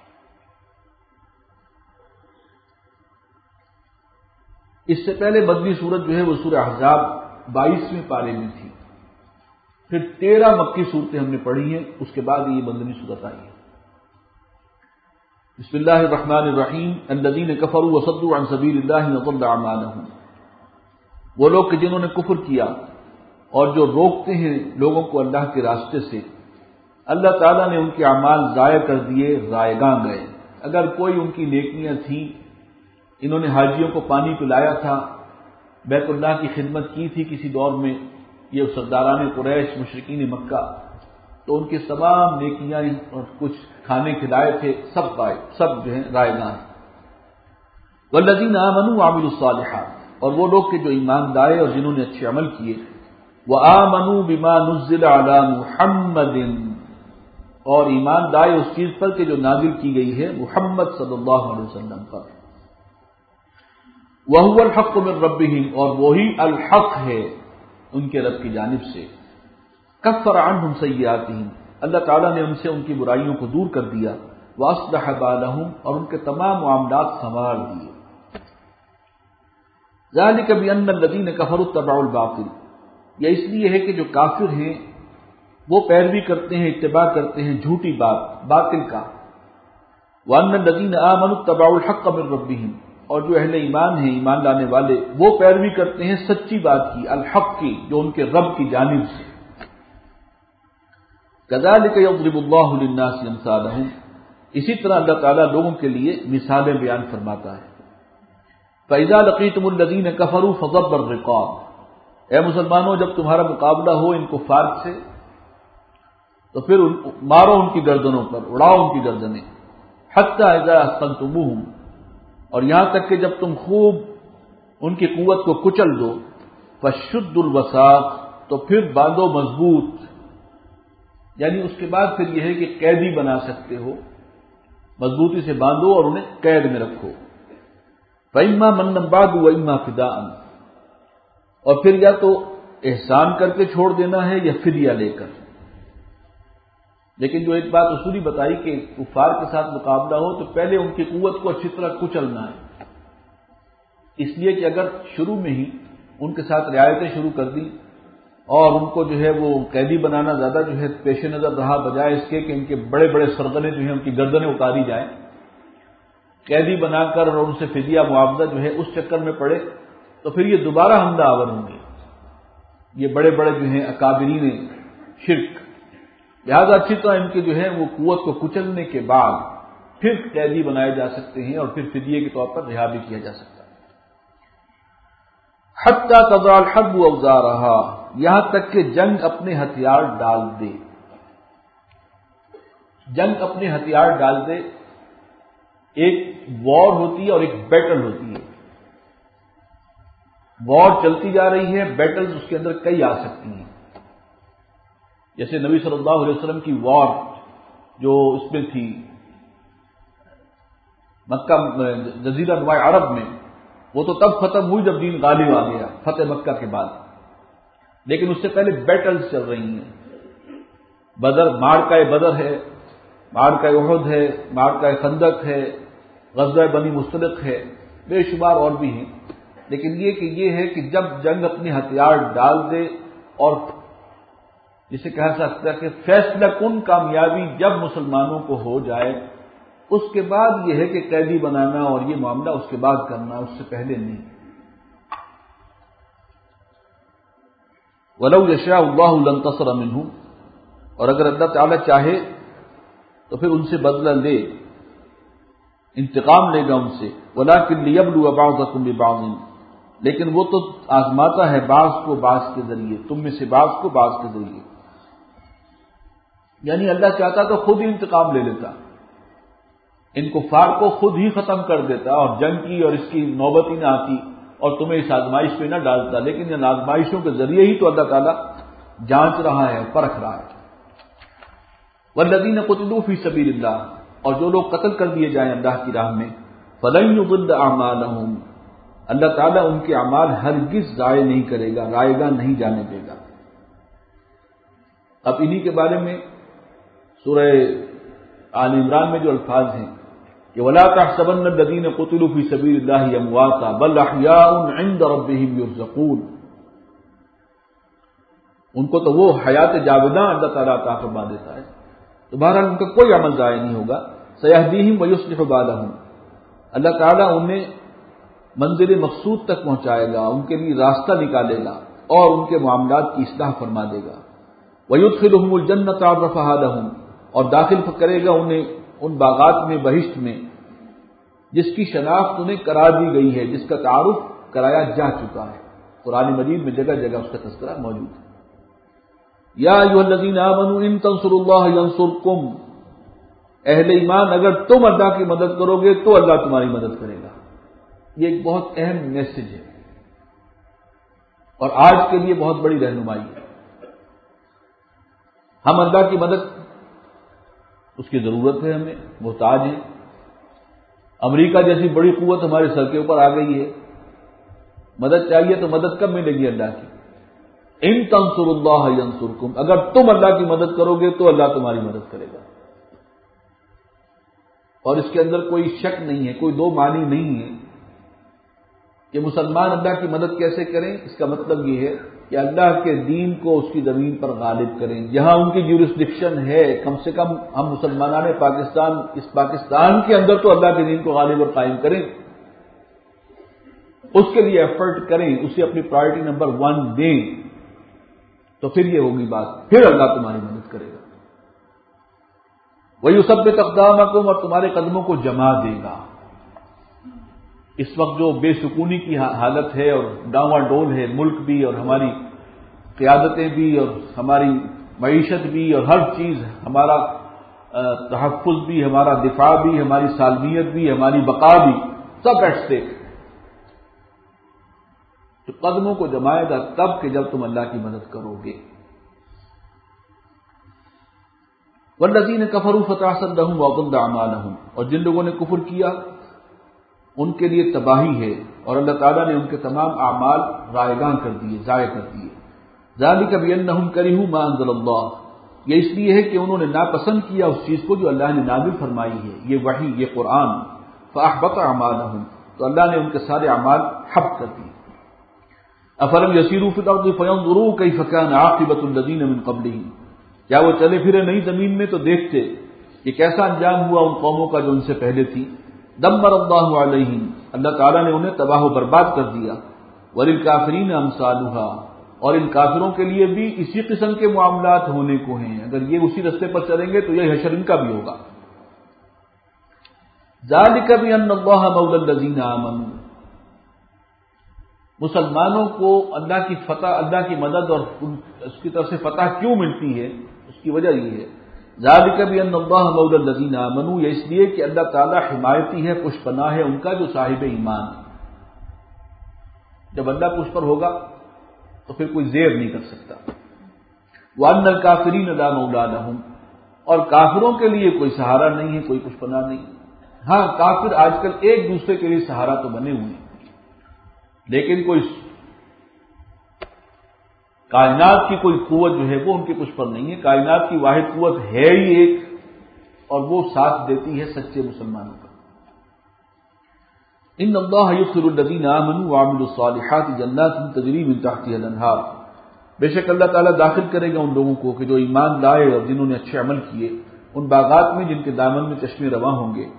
اس سے پہلے مدنی صورت جو ہے وہ سورہ احزاب 22ویں پارے میں تھی، پھر 13 مکی صورتیں ہم نے پڑھی ہیں، اس کے بعد یہ مدنی صورت آئی ہے۔ بسم اللہ الرحمن الرحیم۔ الذین کفروا وصدوا عن سبیل اللہ وضل اعمالهم، وہ لوگ کہ جنہوں نے کفر کیا اور جو روکتے ہیں لوگوں کو اللہ کے راستے سے، اللہ تعالیٰ نے ان کے اعمال ضائع کر دیے، رائگاں گئے۔ اگر کوئی ان کی نیکیاں تھیں، انہوں نے حاجیوں کو پانی پلایا تھا، بیت اللہ کی خدمت کی تھی کسی دور میں یہ سرداران قریش مشرکین مکہ، تو ان کی تمام نیکیاں اور کچھ کھانے کھلائے تھے، سب جو ہیں رائگاں ہیں۔ والذین آمنوا وعملوا الصالحات، اور وہ لوگ کہ جو ایمان لائے اور جنہوں نے اچھے عمل کیے، وآمنوا بما نزل علی محمد، اور ایمان لائے اس چیز پر کہ جو نازل کی گئی ہے محمد صلی اللہ علیہ وسلم پر، وَهُوَ الْحَقُّ مِنْ رَبِّهِمْ، اور وہی الحق ہے ان کے رب کی جانب سے، کفر عنہم سیئاتہم، اللہ تعالیٰ نے ان سے ان کی برائیوں کو دور کر دیا، وَأَصْلَحَ بَالَهُمْ، اور ان کے تمام معاملات سنوار دیے۔ ذَلِكَ بِأَنَّ الَّذِينَ كَفَرُوا اتَّبَعُوا الْبَاطِلَ، یہ اس لیے ہے کہ جو کافر ہیں وہ پیروی کرتے ہیں، اتباع کرتے ہیں جھوٹی بات، باطل کا، وَأَنَّ الَّذِينَ آمَنُوا اتَّبَعُوا الْحَقَّ مِنْ رَبِّهِمْ، اور جو اہل ایمان ہیں، ایمان لانے والے، وہ پیروی کرتے ہیں سچی بات کی، الحق کی، جو ان کے رب کی جانب سے۔ كَذَلِكَ يَضْرِبُ اللَّهُ لِلنَّاسِ أَمْثَالَهُمْ، اسی طرح اللہ تعالیٰ لوگوں کے لیے مثالیں بیان فرماتا ہے۔ فَإِذَا لَقِيتُمُ الَّذِينَ كَفَرُوا فَضَرْبَ الرِّقَابِ، اے مسلمانوں جب تمہارا مقابلہ ہو ان کفار سے تو پھر مارو ان کی گردنوں پر، اڑاؤ ان کی گردنیں، حَتَّى إِذَا أَثْخَنْتُمُوهُمْ، اور یہاں تک کہ جب تم خوب ان کی قوت کو کچل دو، فَشُدُّوا الْوَثَاقَ، تو پھر باندھو مضبوط، یعنی اس کے بعد پھر یہ ہے کہ قیدی بنا سکتے ہو، مضبوطی سے باندھو اور انہیں قید میں رکھو۔ فَإِمَّا مَنًّا بَعْدُ وَإِمَّا فِدَاءً، اور پھر یا تو احسان کر کے چھوڑ دینا ہے یا فدیہ لے کر۔ لیکن جو ایک بات اصولی بتائی کہ کفار کے ساتھ مقابلہ ہو تو پہلے ان کی قوت کو اچھی طرح کچلنا ہے، اس لیے کہ اگر شروع میں ہی ان کے ساتھ رعایتیں شروع کر دی اور ان کو جو ہے وہ قیدی بنانا زیادہ جو ہے پیش نظر رہا، بجائے اس کے کہ ان کے بڑے بڑے سرغنے جو ہیں ان کی گردنیں اتاری جائیں، قیدی بنا کر اور ان سے فدیہ معاوضہ جو ہے اس چکر میں پڑے تو پھر یہ دوبارہ حملہ آور ہوں گے، یہ بڑے بڑے جو ہیں اکابرین شرک. لہذا اچھی طرح ان کے جو ہے وہ قوت کو کچلنے کے بعد پھر قیدی بنائے جا سکتے ہیں اور پھر فدیے کے طور پر رہا بھی کیا جا سکتا ہے. حتی تضع الحرب اوزارہا، یہاں تک کہ جنگ اپنے ہتھیار ڈال دے. جنگ اپنے ہتھیار ڈال دے، ایک وار ہوتی ہے اور ایک بیٹل ہوتی ہے. وار چلتی جا رہی ہے، بیٹلز اس کے اندر کئی آ سکتی ہیں. جیسے نبی صلی اللہ علیہ وسلم کی وار جو اس میں تھی مکہ جزیرہ نما عرب میں، وہ تو تب ختم ہوئی جب دین غالب آ گیا فتح مکہ کے بعد، لیکن اس سے پہلے بیٹلز چل رہی ہیں. بدر، معرکہ بدر ہے، معرکہ احد ہے، معرکہ خندق ہے، غزوہ بنی مصطلق ہے، بے شمار اور بھی ہیں. لیکن یہ ہے کہ جب جنگ اپنے ہتھیار ڈال دے اور جسے کہا سکتا ہے کہ فیصلہ کن کامیابی جب مسلمانوں کو ہو جائے، اس کے بعد یہ ہے کہ قیدی بنانا اور یہ معاملہ اس کے بعد کرنا، اس سے پہلے نہیں. وَلَوْ يَشَاءُ اللَّهُ لَانتَصَرَ مِنْهُمْ، اور اگر اللہ تعالی چاہے تو پھر ان سے بدلہ لے، انتقام لے گا ان سے. وَلَكِنْ لِيَبْلُوَ بَعْضَكُمْ بِبَعْضٍ، لیکن وہ تو آزماتا ہے بعض کو بعض کے ذریعے، تم میں سے بعض کو بعض کے ذریعے. یعنی اللہ چاہتا تو خود ہی انتقام لے لیتا، ان کفار کو خود ہی ختم کر دیتا اور جنگ کی اور اس کی نوبت ہی نہ آتی اور تمہیں اس آزمائش پہ نہ ڈالتا. لیکن ان آزمائشوں کے ذریعے ہی تو اللہ تعالیٰ جانچ رہا ہے، پرکھ رہا ہے. والذین قتلوا فی سبیل اللہ، اور جو لوگ قتل کر دیے جائیں اللہ کی راہ میں، فلن یضل اعمالہم، اللہ تعالیٰ ان کے اعمال ہرگز ضائع نہیں کرے گا، رائے گاہ نہیں جانے دے گا. اب انہی کے بارے میں سورہ آل عمران میں جو الفاظ ہیں کہ وَلَا تَحْسَبَنَّ الَّذِينَ قُتِلُوا فِي سَبِيلِ اللَّهِ أَمْوَاتًا بَلْ أَحْيَاءٌ عِندَ رَبِّهِمْ يُرْزَقُونَ، ان کو تو وہ حیات جاوداں اللہ تعالیٰ عطا فرما دیتا ہے. تو بہرحال ان کا کوئی عمل ضائع نہیں ہوگا. سَيَهْدِيهِمْ وَيُصْلِحُ بَالَهُمْ، اللہ تعالیٰ انہیں منزل مقصود تک پہنچائے گا، ان کے لیے راستہ نکالے گا اور ان کے معاملات کی اصلاح فرما دے گا. وَيُدْخِلُهُمُ الْجَنَّةَ عَرَّفَهَا لَهُمْ، اور داخل کرے گا انہیں ان باغات میں، بہشت میں، جس کی شناخت انہیں کرا دی گئی ہے، جس کا تعارف کرایا جا چکا ہے. قرآن مجید میں جگہ جگہ اس کا تذکرہ موجود ہے. یا ایھا الذین آمنوا ان تنصروا اللہ ینصرکم، اہل ایمان اگر تم اللہ کی مدد کرو گے تو اللہ تمہاری مدد کرے گا. یہ ایک بہت اہم میسج ہے اور آج کے لیے بہت بڑی رہنمائی ہے. ہم اللہ کی مدد اس کی ضرورت ہے، ہمیں محتاج ہیں. امریکہ جیسی بڑی قوت ہمارے سر کے اوپر آ گئی ہے، مدد چاہیے تو مدد کب ملے گی اللہ کی؟ ان تنصروا اللہ ینصرکم، اگر تم اللہ کی مدد کرو گے تو اللہ تمہاری مدد کرے گا. اور اس کے اندر کوئی شک نہیں ہے، کوئی دو معنی نہیں ہے کہ مسلمان اللہ کی مدد کیسے کریں. اس کا مطلب یہ ہے کہ اللہ کے دین کو اس کی زمین پر غالب کریں. جہاں ان کی جورسڈکشن ہے، کم سے کم ہم مسلمانان پاکستان، اس پاکستان کے اندر تو اللہ کے دین کو غالب اور قائم کریں، اس کے لیے ایفرٹ کریں، اسے اپنی پرائرٹی نمبر 1 دیں، تو پھر یہ ہوگی بات، پھر اللہ تمہاری مدد کرے گا. وَيُثَبِّتْ أَقْدَامَكُمْ، اور تمہارے قدموں کو جما دے گا. اس وقت جو بے سکونی کی حالت ہے اور ڈاواں ڈول ہے ملک بھی اور ہماری قیادتیں بھی اور ہماری معیشت بھی اور ہر چیز، ہمارا تحفظ بھی، ہمارا دفاع بھی، ہماری سالمیت بھی، ہماری بقا بھی، سب ایٹ اسٹیک. تو قدموں کو جمائے گا تب کہ جب تم اللہ کی مدد کرو گے. وَالَّذِينَ كَفَرُوا فَتَعْسًا لَهُمْ وَأَضَلَّ أَعْمَالَهُمْ، اور جن لوگوں نے کفر کیا ان کے لیے تباہی ہے اور اللہ تعالیٰ نے ان کے تمام اعمال رائگاں کر دیے، ضائع کر دیے. ذَلِكَ بِأَنَّهُمْ كَرِهُوا مَا أَنزَلَ اللَّهُ، یہ اس لیے ہے کہ انہوں نے ناپسند کیا اس چیز کو جو اللہ نے نازل فرمائی ہے، یہ وحی، یہ قرآن. فَأَحْبَطَ أَعْمَالَهُمْ، تو اللہ نے ان کے سارے اعمال حبط کر دیے. افلم یسیروا فی الارض فینظروا کیف کان عاقبۃ الذین من قبلہم، کیا وہ چلے پھرے نہیں زمین میں تو دیکھتے کہ کیسا انجام ہوا ان قوموں کا جو ان سے پہلے تھی. دمر اللہ علیہم، اللہ تعالیٰ نے انہیں تباہ و برباد کر دیا. وللکافرین امثالھا، اور ان کافروں کے لیے بھی اسی قسم کے معاملات ہونے کو ہیں. اگر یہ اسی رستے پر چلیں گے تو یہ حشر ان کا بھی ہوگا. ذالک بأن اللہ مولی الذین آمنوا، مسلمانوں کو اللہ کی فتح، اللہ کی مدد اور اس کی طرف سے فتح کیوں ملتی ہے، اس کی وجہ یہ ہے. ذالک بأن اللہ مولی الذین آمنوا، یہ اس لیے کہ اللہ تعالیٰ حمایتی ہے، پشپناہ ہے ان کا جو صاحب ایمان ہے. جب اللہ پشت پر ہوگا تو پھر کوئی زیر نہیں کر سکتا. وَأَنَّ الْكَافِرِينَ لَا مَوْلَىٰ لَهُمْ، اور کافروں کے لیے کوئی سہارا نہیں ہے، کوئی پشپناہ نہیں. ہاں کافر آج کل ایک دوسرے کے لیے سہارا تو بنے ہوئے ہیں، لیکن کوئی کائنات کی کوئی قوت جو ہے وہ ان کے کچھ پر نہیں ہے. کائنات کی واحد قوت ہے ہی ایک، اور وہ ساتھ دیتی ہے سچے مسلمانوں کا. ان اللہ یدخل الذین آمنوا وعملوا الصالحات جنات تجری من تحتها الانہار، بے شک اللہ تعالیٰ داخل کرے گا ان لوگوں کو کہ جو ایمان لائے اور جنہوں نے اچھے عمل کیے ان باغات میں جن کے دامن میں چشمے رواں ہوں گے.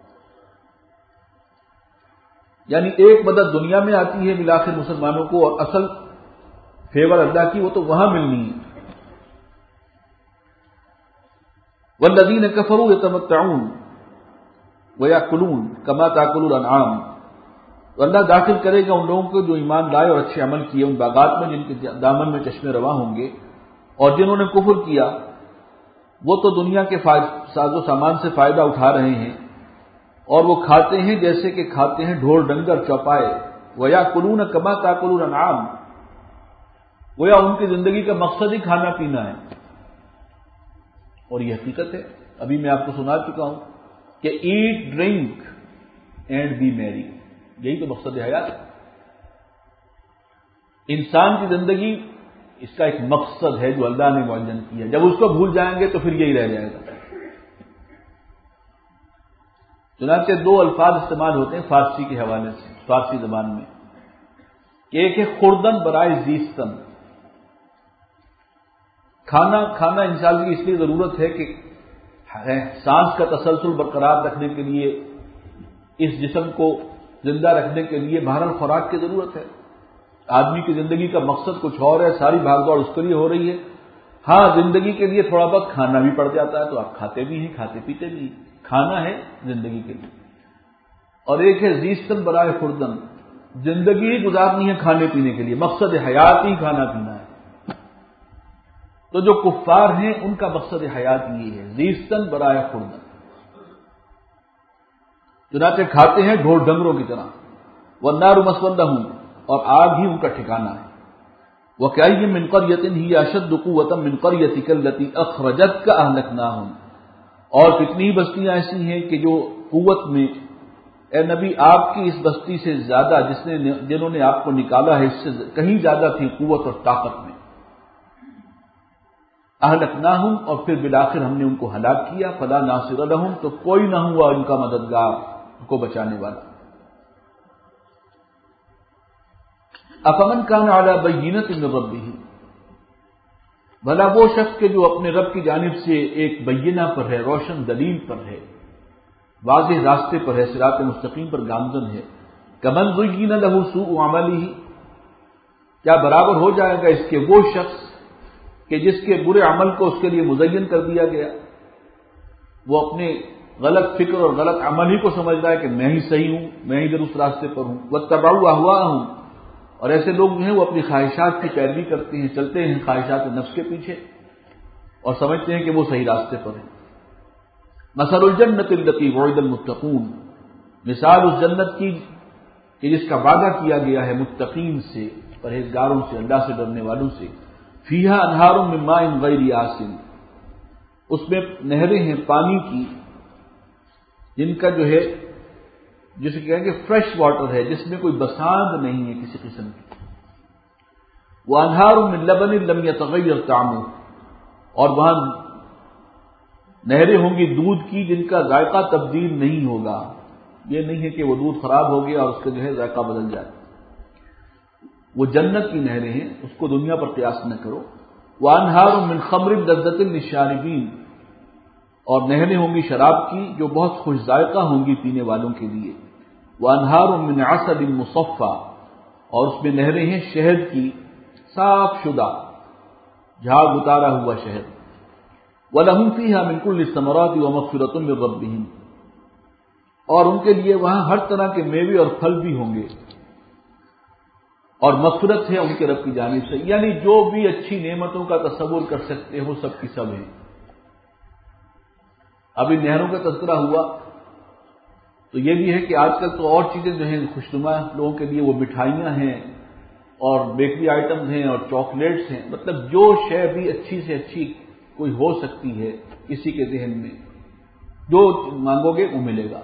یعنی ایک مدد دنیا میں آتی ہے بالآخر مسلمانوں کو، اور اصل فیور اللہ کی وہ تو وہاں ملنی ہے. والذین کفروا یتمتعون ویأکلون کما تأکل الانعام، تو اللہ داخل کرے گا ان لوگوں کو جو ایمان لائے اور اچھے عمل کیے ان باغات میں جن کے دامن میں چشمے رواں ہوں گے. اور جنہوں نے کفر کیا وہ تو دنیا کے ساز و سامان سے فائدہ اٹھا رہے ہیں، اور وہ کھاتے ہیں جیسے کہ کھاتے ہیں ڈھول ڈنگر چوپائے. وَيَأْكُلُونَ كَمَا تَأْكُلُ الْأَنْعَامُ، گویا ان کی زندگی کا مقصد ہی کھانا پینا ہے. اور یہ حقیقت ہے، ابھی میں آپ کو سنا چکا ہوں کہ ایٹ ڈرنک اینڈ بی میری، یہی تو مقصد حیات ہے. انسان کی زندگی اس کا ایک مقصد ہے جو اللہ نے معین کیا. جب اس کو بھول جائیں گے تو پھر یہی رہ جائے گا. چنانچہ دو الفاظ استعمال ہوتے ہیں فارسی کے حوالے سے، فارسی زبان میں، کہ ایک ہے خوردن برائے زیستن. کھانا انسان کی اس لیے ضرورت ہے کہ سانس کا تسلسل برقرار رکھنے کے لیے، اس جسم کو زندہ رکھنے کے لیے بہرحال خوراک کی ضرورت ہے. آدمی کی زندگی کا مقصد کچھ اور ہے، ساری بھاگ دوڑ اس کے لیے ہو رہی ہے. ہاں زندگی کے لیے تھوڑا بہت کھانا بھی پڑ جاتا ہے تو آپ کھاتے بھی ہیں، کھاتے پیتے بھی ہیں. کھانا ہے زندگی کے لیے. اور ایک ہے زیستن برائے خوردن، زندگی ہی گزارنی ہے کھانے پینے کے لیے، مقصد حیات ہی کھانا پینا ہے. تو جو کفار ہیں ان کا مقصد حیات یہ ہے، زیستن برائے خوردن. چنانچہ کھاتے ہیں ڈھول ڈنگروں کی طرح. والنار مثوی لہم، اور آگ ہی ان کا ٹھکانہ ہے. وَكَأَيٍّ مِّن قَرْيَةٍ هِيَ أَشَدُّ قُوَّةً مِّن قَرْيَتِكَ الَّتِي أَخْرَجَتْكَ أَهْلَكْنَاهُمْ، اور کتنی بستیاں ایسی ہیں کہ جو قوت میں، اے نبی آپ کی اس بستی سے زیادہ جنہوں نے آپ کو نکالا ہے اس سے کہیں زیادہ تھی قوت اور طاقت میں. اہلکناہم، اور پھر بالآخر ہم نے ان کو ہلاک کیا. فلا ناصر لہم، تو کوئی نہ ہوا ان کا مددگار، ان کو بچانے والا. افمن کان علی بینۃ من ربہ، بھلا وہ شخص کے جو اپنے رب کی جانب سے ایک بینہ پر ہے، روشن دلیل پر ہے، واضح راستے پر ہے، صراط مستقیم پر گامزن ہے. کمن زین لہ سوء عملہ، کیا برابر ہو جائے گا اس کے وہ شخص کہ جس کے برے عمل کو اس کے لیے مزین کر دیا گیا. وہ اپنے غلط فکر اور غلط عمل ہی کو سمجھ رہا ہے کہ میں ہی صحیح ہوں، میں ہی درست راستے پر ہوں. واتبعوا اہواءہم، اور ایسے لوگ جو ہیں وہ اپنی خواہشات کی پیروی کرتے ہیں، چلتے ہیں خواہشات نفس کے پیچھے اور سمجھتے ہیں کہ وہ صحیح راستے پر ہیں. مثل الجنۃ التی وعد المتقون، مثال اس جنت کی کہ جس کا وعدہ کیا گیا ہے متقین سے، پرہیزگاروں سے، اللہ سے ڈرنے والوں سے. فیہا انہار من ماء غیر آسن، اس میں نہریں ہیں پانی کی جن کا جو ہے جسے کہیں گے فریش واٹر ہے، جس میں کوئی بساند نہیں ہے کسی قسم کی. وانہار من لبن لم یتغیر طعمہ، اور وہاں نہریں ہوں گی دودھ کی جن کا ذائقہ تبدیل نہیں ہوگا. یہ نہیں ہے کہ وہ دودھ خراب ہو گیا اور اس کا جو ہے ذائقہ بدل جائے. وہ جنت کی نہریں ہیں، اس کو دنیا پر قیاس نہ کرو۔ وانہار من خمر لذۃ للشاربین، اور نہریں ہوں گی شراب کی جو بہت خوش ذائقہ ہوں گی پینے والوں کے لیے۔ وانہار من عسل مصفى، اور اس میں نہریں ہیں شہد کی صاف شدہ، جھاگ اتارا ہوا شہد۔ وَلَهُمْ فِيهَا مِنْ كُلِّ الثَّمَرَاتِ وَمَغْفِرَةٌ مِّن رَّبِّهِمْ، اور ان کے لیے وہاں ہر طرح کے میوے اور پھل بھی ہوں گے، اور مغفرت ہے ان کے رب کی جانب سے، یعنی جو بھی اچھی نعمتوں کا تصور کر سکتے ہو سب کی سب ہیں۔ ابھی نہروں کا تذکرہ ہوا تو یہ بھی ہے کہ آج کل تو اور چیزیں جو ہیں خوشنما لوگوں کے لیے، وہ مٹھائیاں ہیں اور بیکری آئٹمز ہیں اور چاکلیٹس ہیں، مطلب جو شے بھی اچھی سے اچھی کوئی ہو سکتی ہے کسی کے ذہن میں، جو مانگو گے وہ ملے گا۔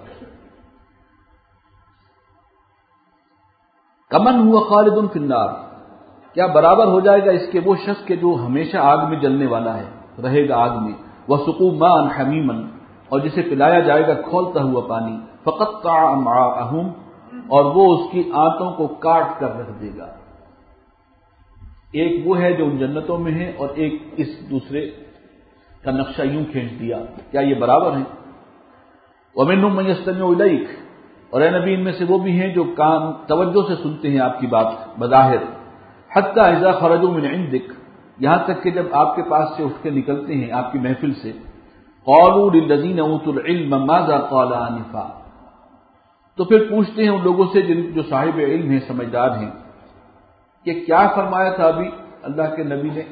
کمن ہوا خالد فی النار، کیا برابر ہو جائے گا اس کے وہ شخص کے جو ہمیشہ آگ میں جلنے والا ہے، رہے گا آگ میں۔ وسقوا ماء حمیما، اور جسے پلایا جائے گا کھولتا ہوا پانی۔ فقطع امعاءهم، اور وہ اس کی آنتوں کو کاٹ کر رکھ دے گا۔ ایک وہ ہے جو ان جنتوں میں ہے، اور ایک اس دوسرے کا نقشہ یوں کھینچ دیا، کیا یہ برابر ہیں؟ ومنهم من يستمع اليك، اور اے نبی ان میں سے وہ بھی ہیں جو کان توجہ سے سنتے ہیں آپ کی بات بظاہر۔ حتی اذا خرجوا من عندك، یہاں تک کہ جب آپ کے پاس سے اٹھ کے نکلتے ہیں آپ کی محفل سے، قالوا للذین اوتوا العلم ماذا قال آنفا، تو پھر پوچھتے ہیں ان لوگوں سے جو صاحب علم ہیں، سمجھدار ہیں، کہ کیا فرمایا تھا ابھی اللہ کے نبی نے؟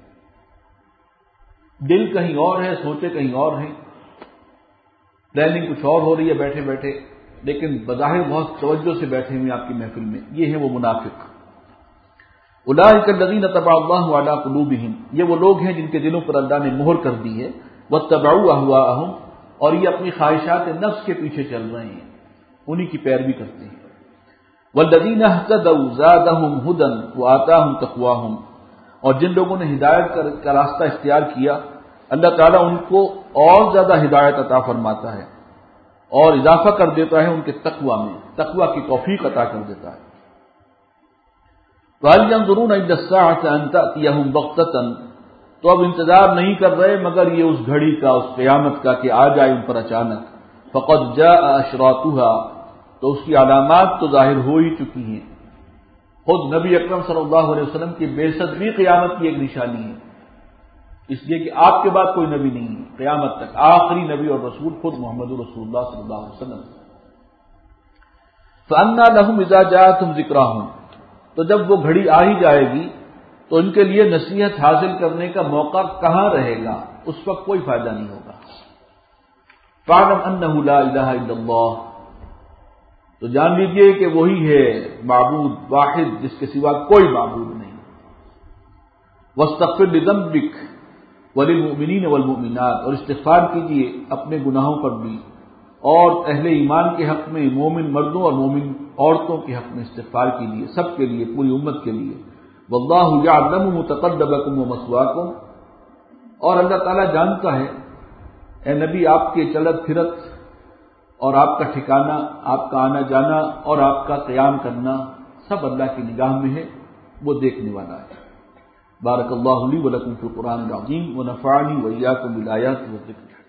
دل کہیں اور ہے، سوچے کہیں اور ہیں، پلاننگ کچھ اور ہو رہی ہے بیٹھے بیٹھے، لیکن بظاہر بہت توجہ سے بیٹھے ہوئے آپ کی محفل میں۔ یہ ہیں وہ منافق۔ اولئک الذین طبع اللہ علی قلوبہم، یہ وہ لوگ ہیں جن کے دلوں پر اللہ نے مہر کر دی ہے۔ واتبعوا اہواءہم، اور یہ اپنی خواہشات نفس کے پیچھے چل رہے ہیں، انہی کی پیروی کرتے ہیں۔ والذین اہتدوا زادہم ھدی وآتاہم تقواہم، اور جن لوگوں نے ہدایت کا راستہ اختیار کیا اللہ تعالیٰ ان کو اور زیادہ ہدایت عطا فرماتا ہے اور اضافہ کر دیتا ہے ان کے تقوی میں، تقوی کی توفیق عطا کر دیتا ہے۔ وَهَلْ يَنظُرُونَ إِلَّا السَّاعَةَ أَن تَأْتِيَهُم بَغْتَةً، تو اب انتظار نہیں کر رہے مگر یہ اس گھڑی کا، اس قیامت کا کہ آ جائے ان پر اچانک۔ فَقَدْ جَاءَ أَشْرَاطُهَا، تو اس کی علامات تو ظاہر ہو ہی چکی ہیں۔ خود نبی اکرم صلی اللہ علیہ وسلم کی بعثت بھی قیامت کی ایک نشانی ہے، اس لیے کہ آپ کے بعد کوئی نبی نہیں ہے قیامت تک، آخری نبی اور رسول خود محمد رسول اللہ صلی اللہ علیہ وسلم۔ فَأَنَّىٰ لَهُمْ إِذَا جَاءَتْهُمْ ذِكْرَاهُمْ، تو جب وہ گھڑی آ ہی جائے گی تو ان کے لیے نصیحت حاصل کرنے کا موقع کہاں رہے گا، اس وقت کوئی فائدہ نہیں ہوگا۔ فَاعْلَمْ أَنَّهُ لَا إِلَٰهَ إِلَّا اللَّهُ، تو جان لیجئے کہ وہی ہے معبود واحد جس کے سوا کوئی معبود نہیں۔ وَاسْتَغْفِرْ لِذَنبِكَ وَلِلْمُؤْمِنِينَ وَالْمُؤْمِنَاتِ، اور استغفار کیجئے اپنے گناہوں پر بھی اور اہل ایمان کے حق میں، مومن مردوں اور مومن عورتوں کے حق میں استغفار کیجئے، سب کے لیے، پوری امت کے لیے۔ وَاللَّهُ يَعْلَمُ مُتَقَلَّبَكُمْ وَمَثْوَاكُمْ، اور اللہ تعالیٰ جانتا ہے اے نبی آپ کے چلت پھرت اور آپ کا ٹھکانہ، آپ کا آنا جانا اور آپ کا قیام کرنا سب اللہ کی نگاہ میں ہے، وہ دیکھنے والا ہے۔ بارک اللہ لی ولکم فی القرآن العظیم ونفعنی وإیاکم بالآیات والذکر۔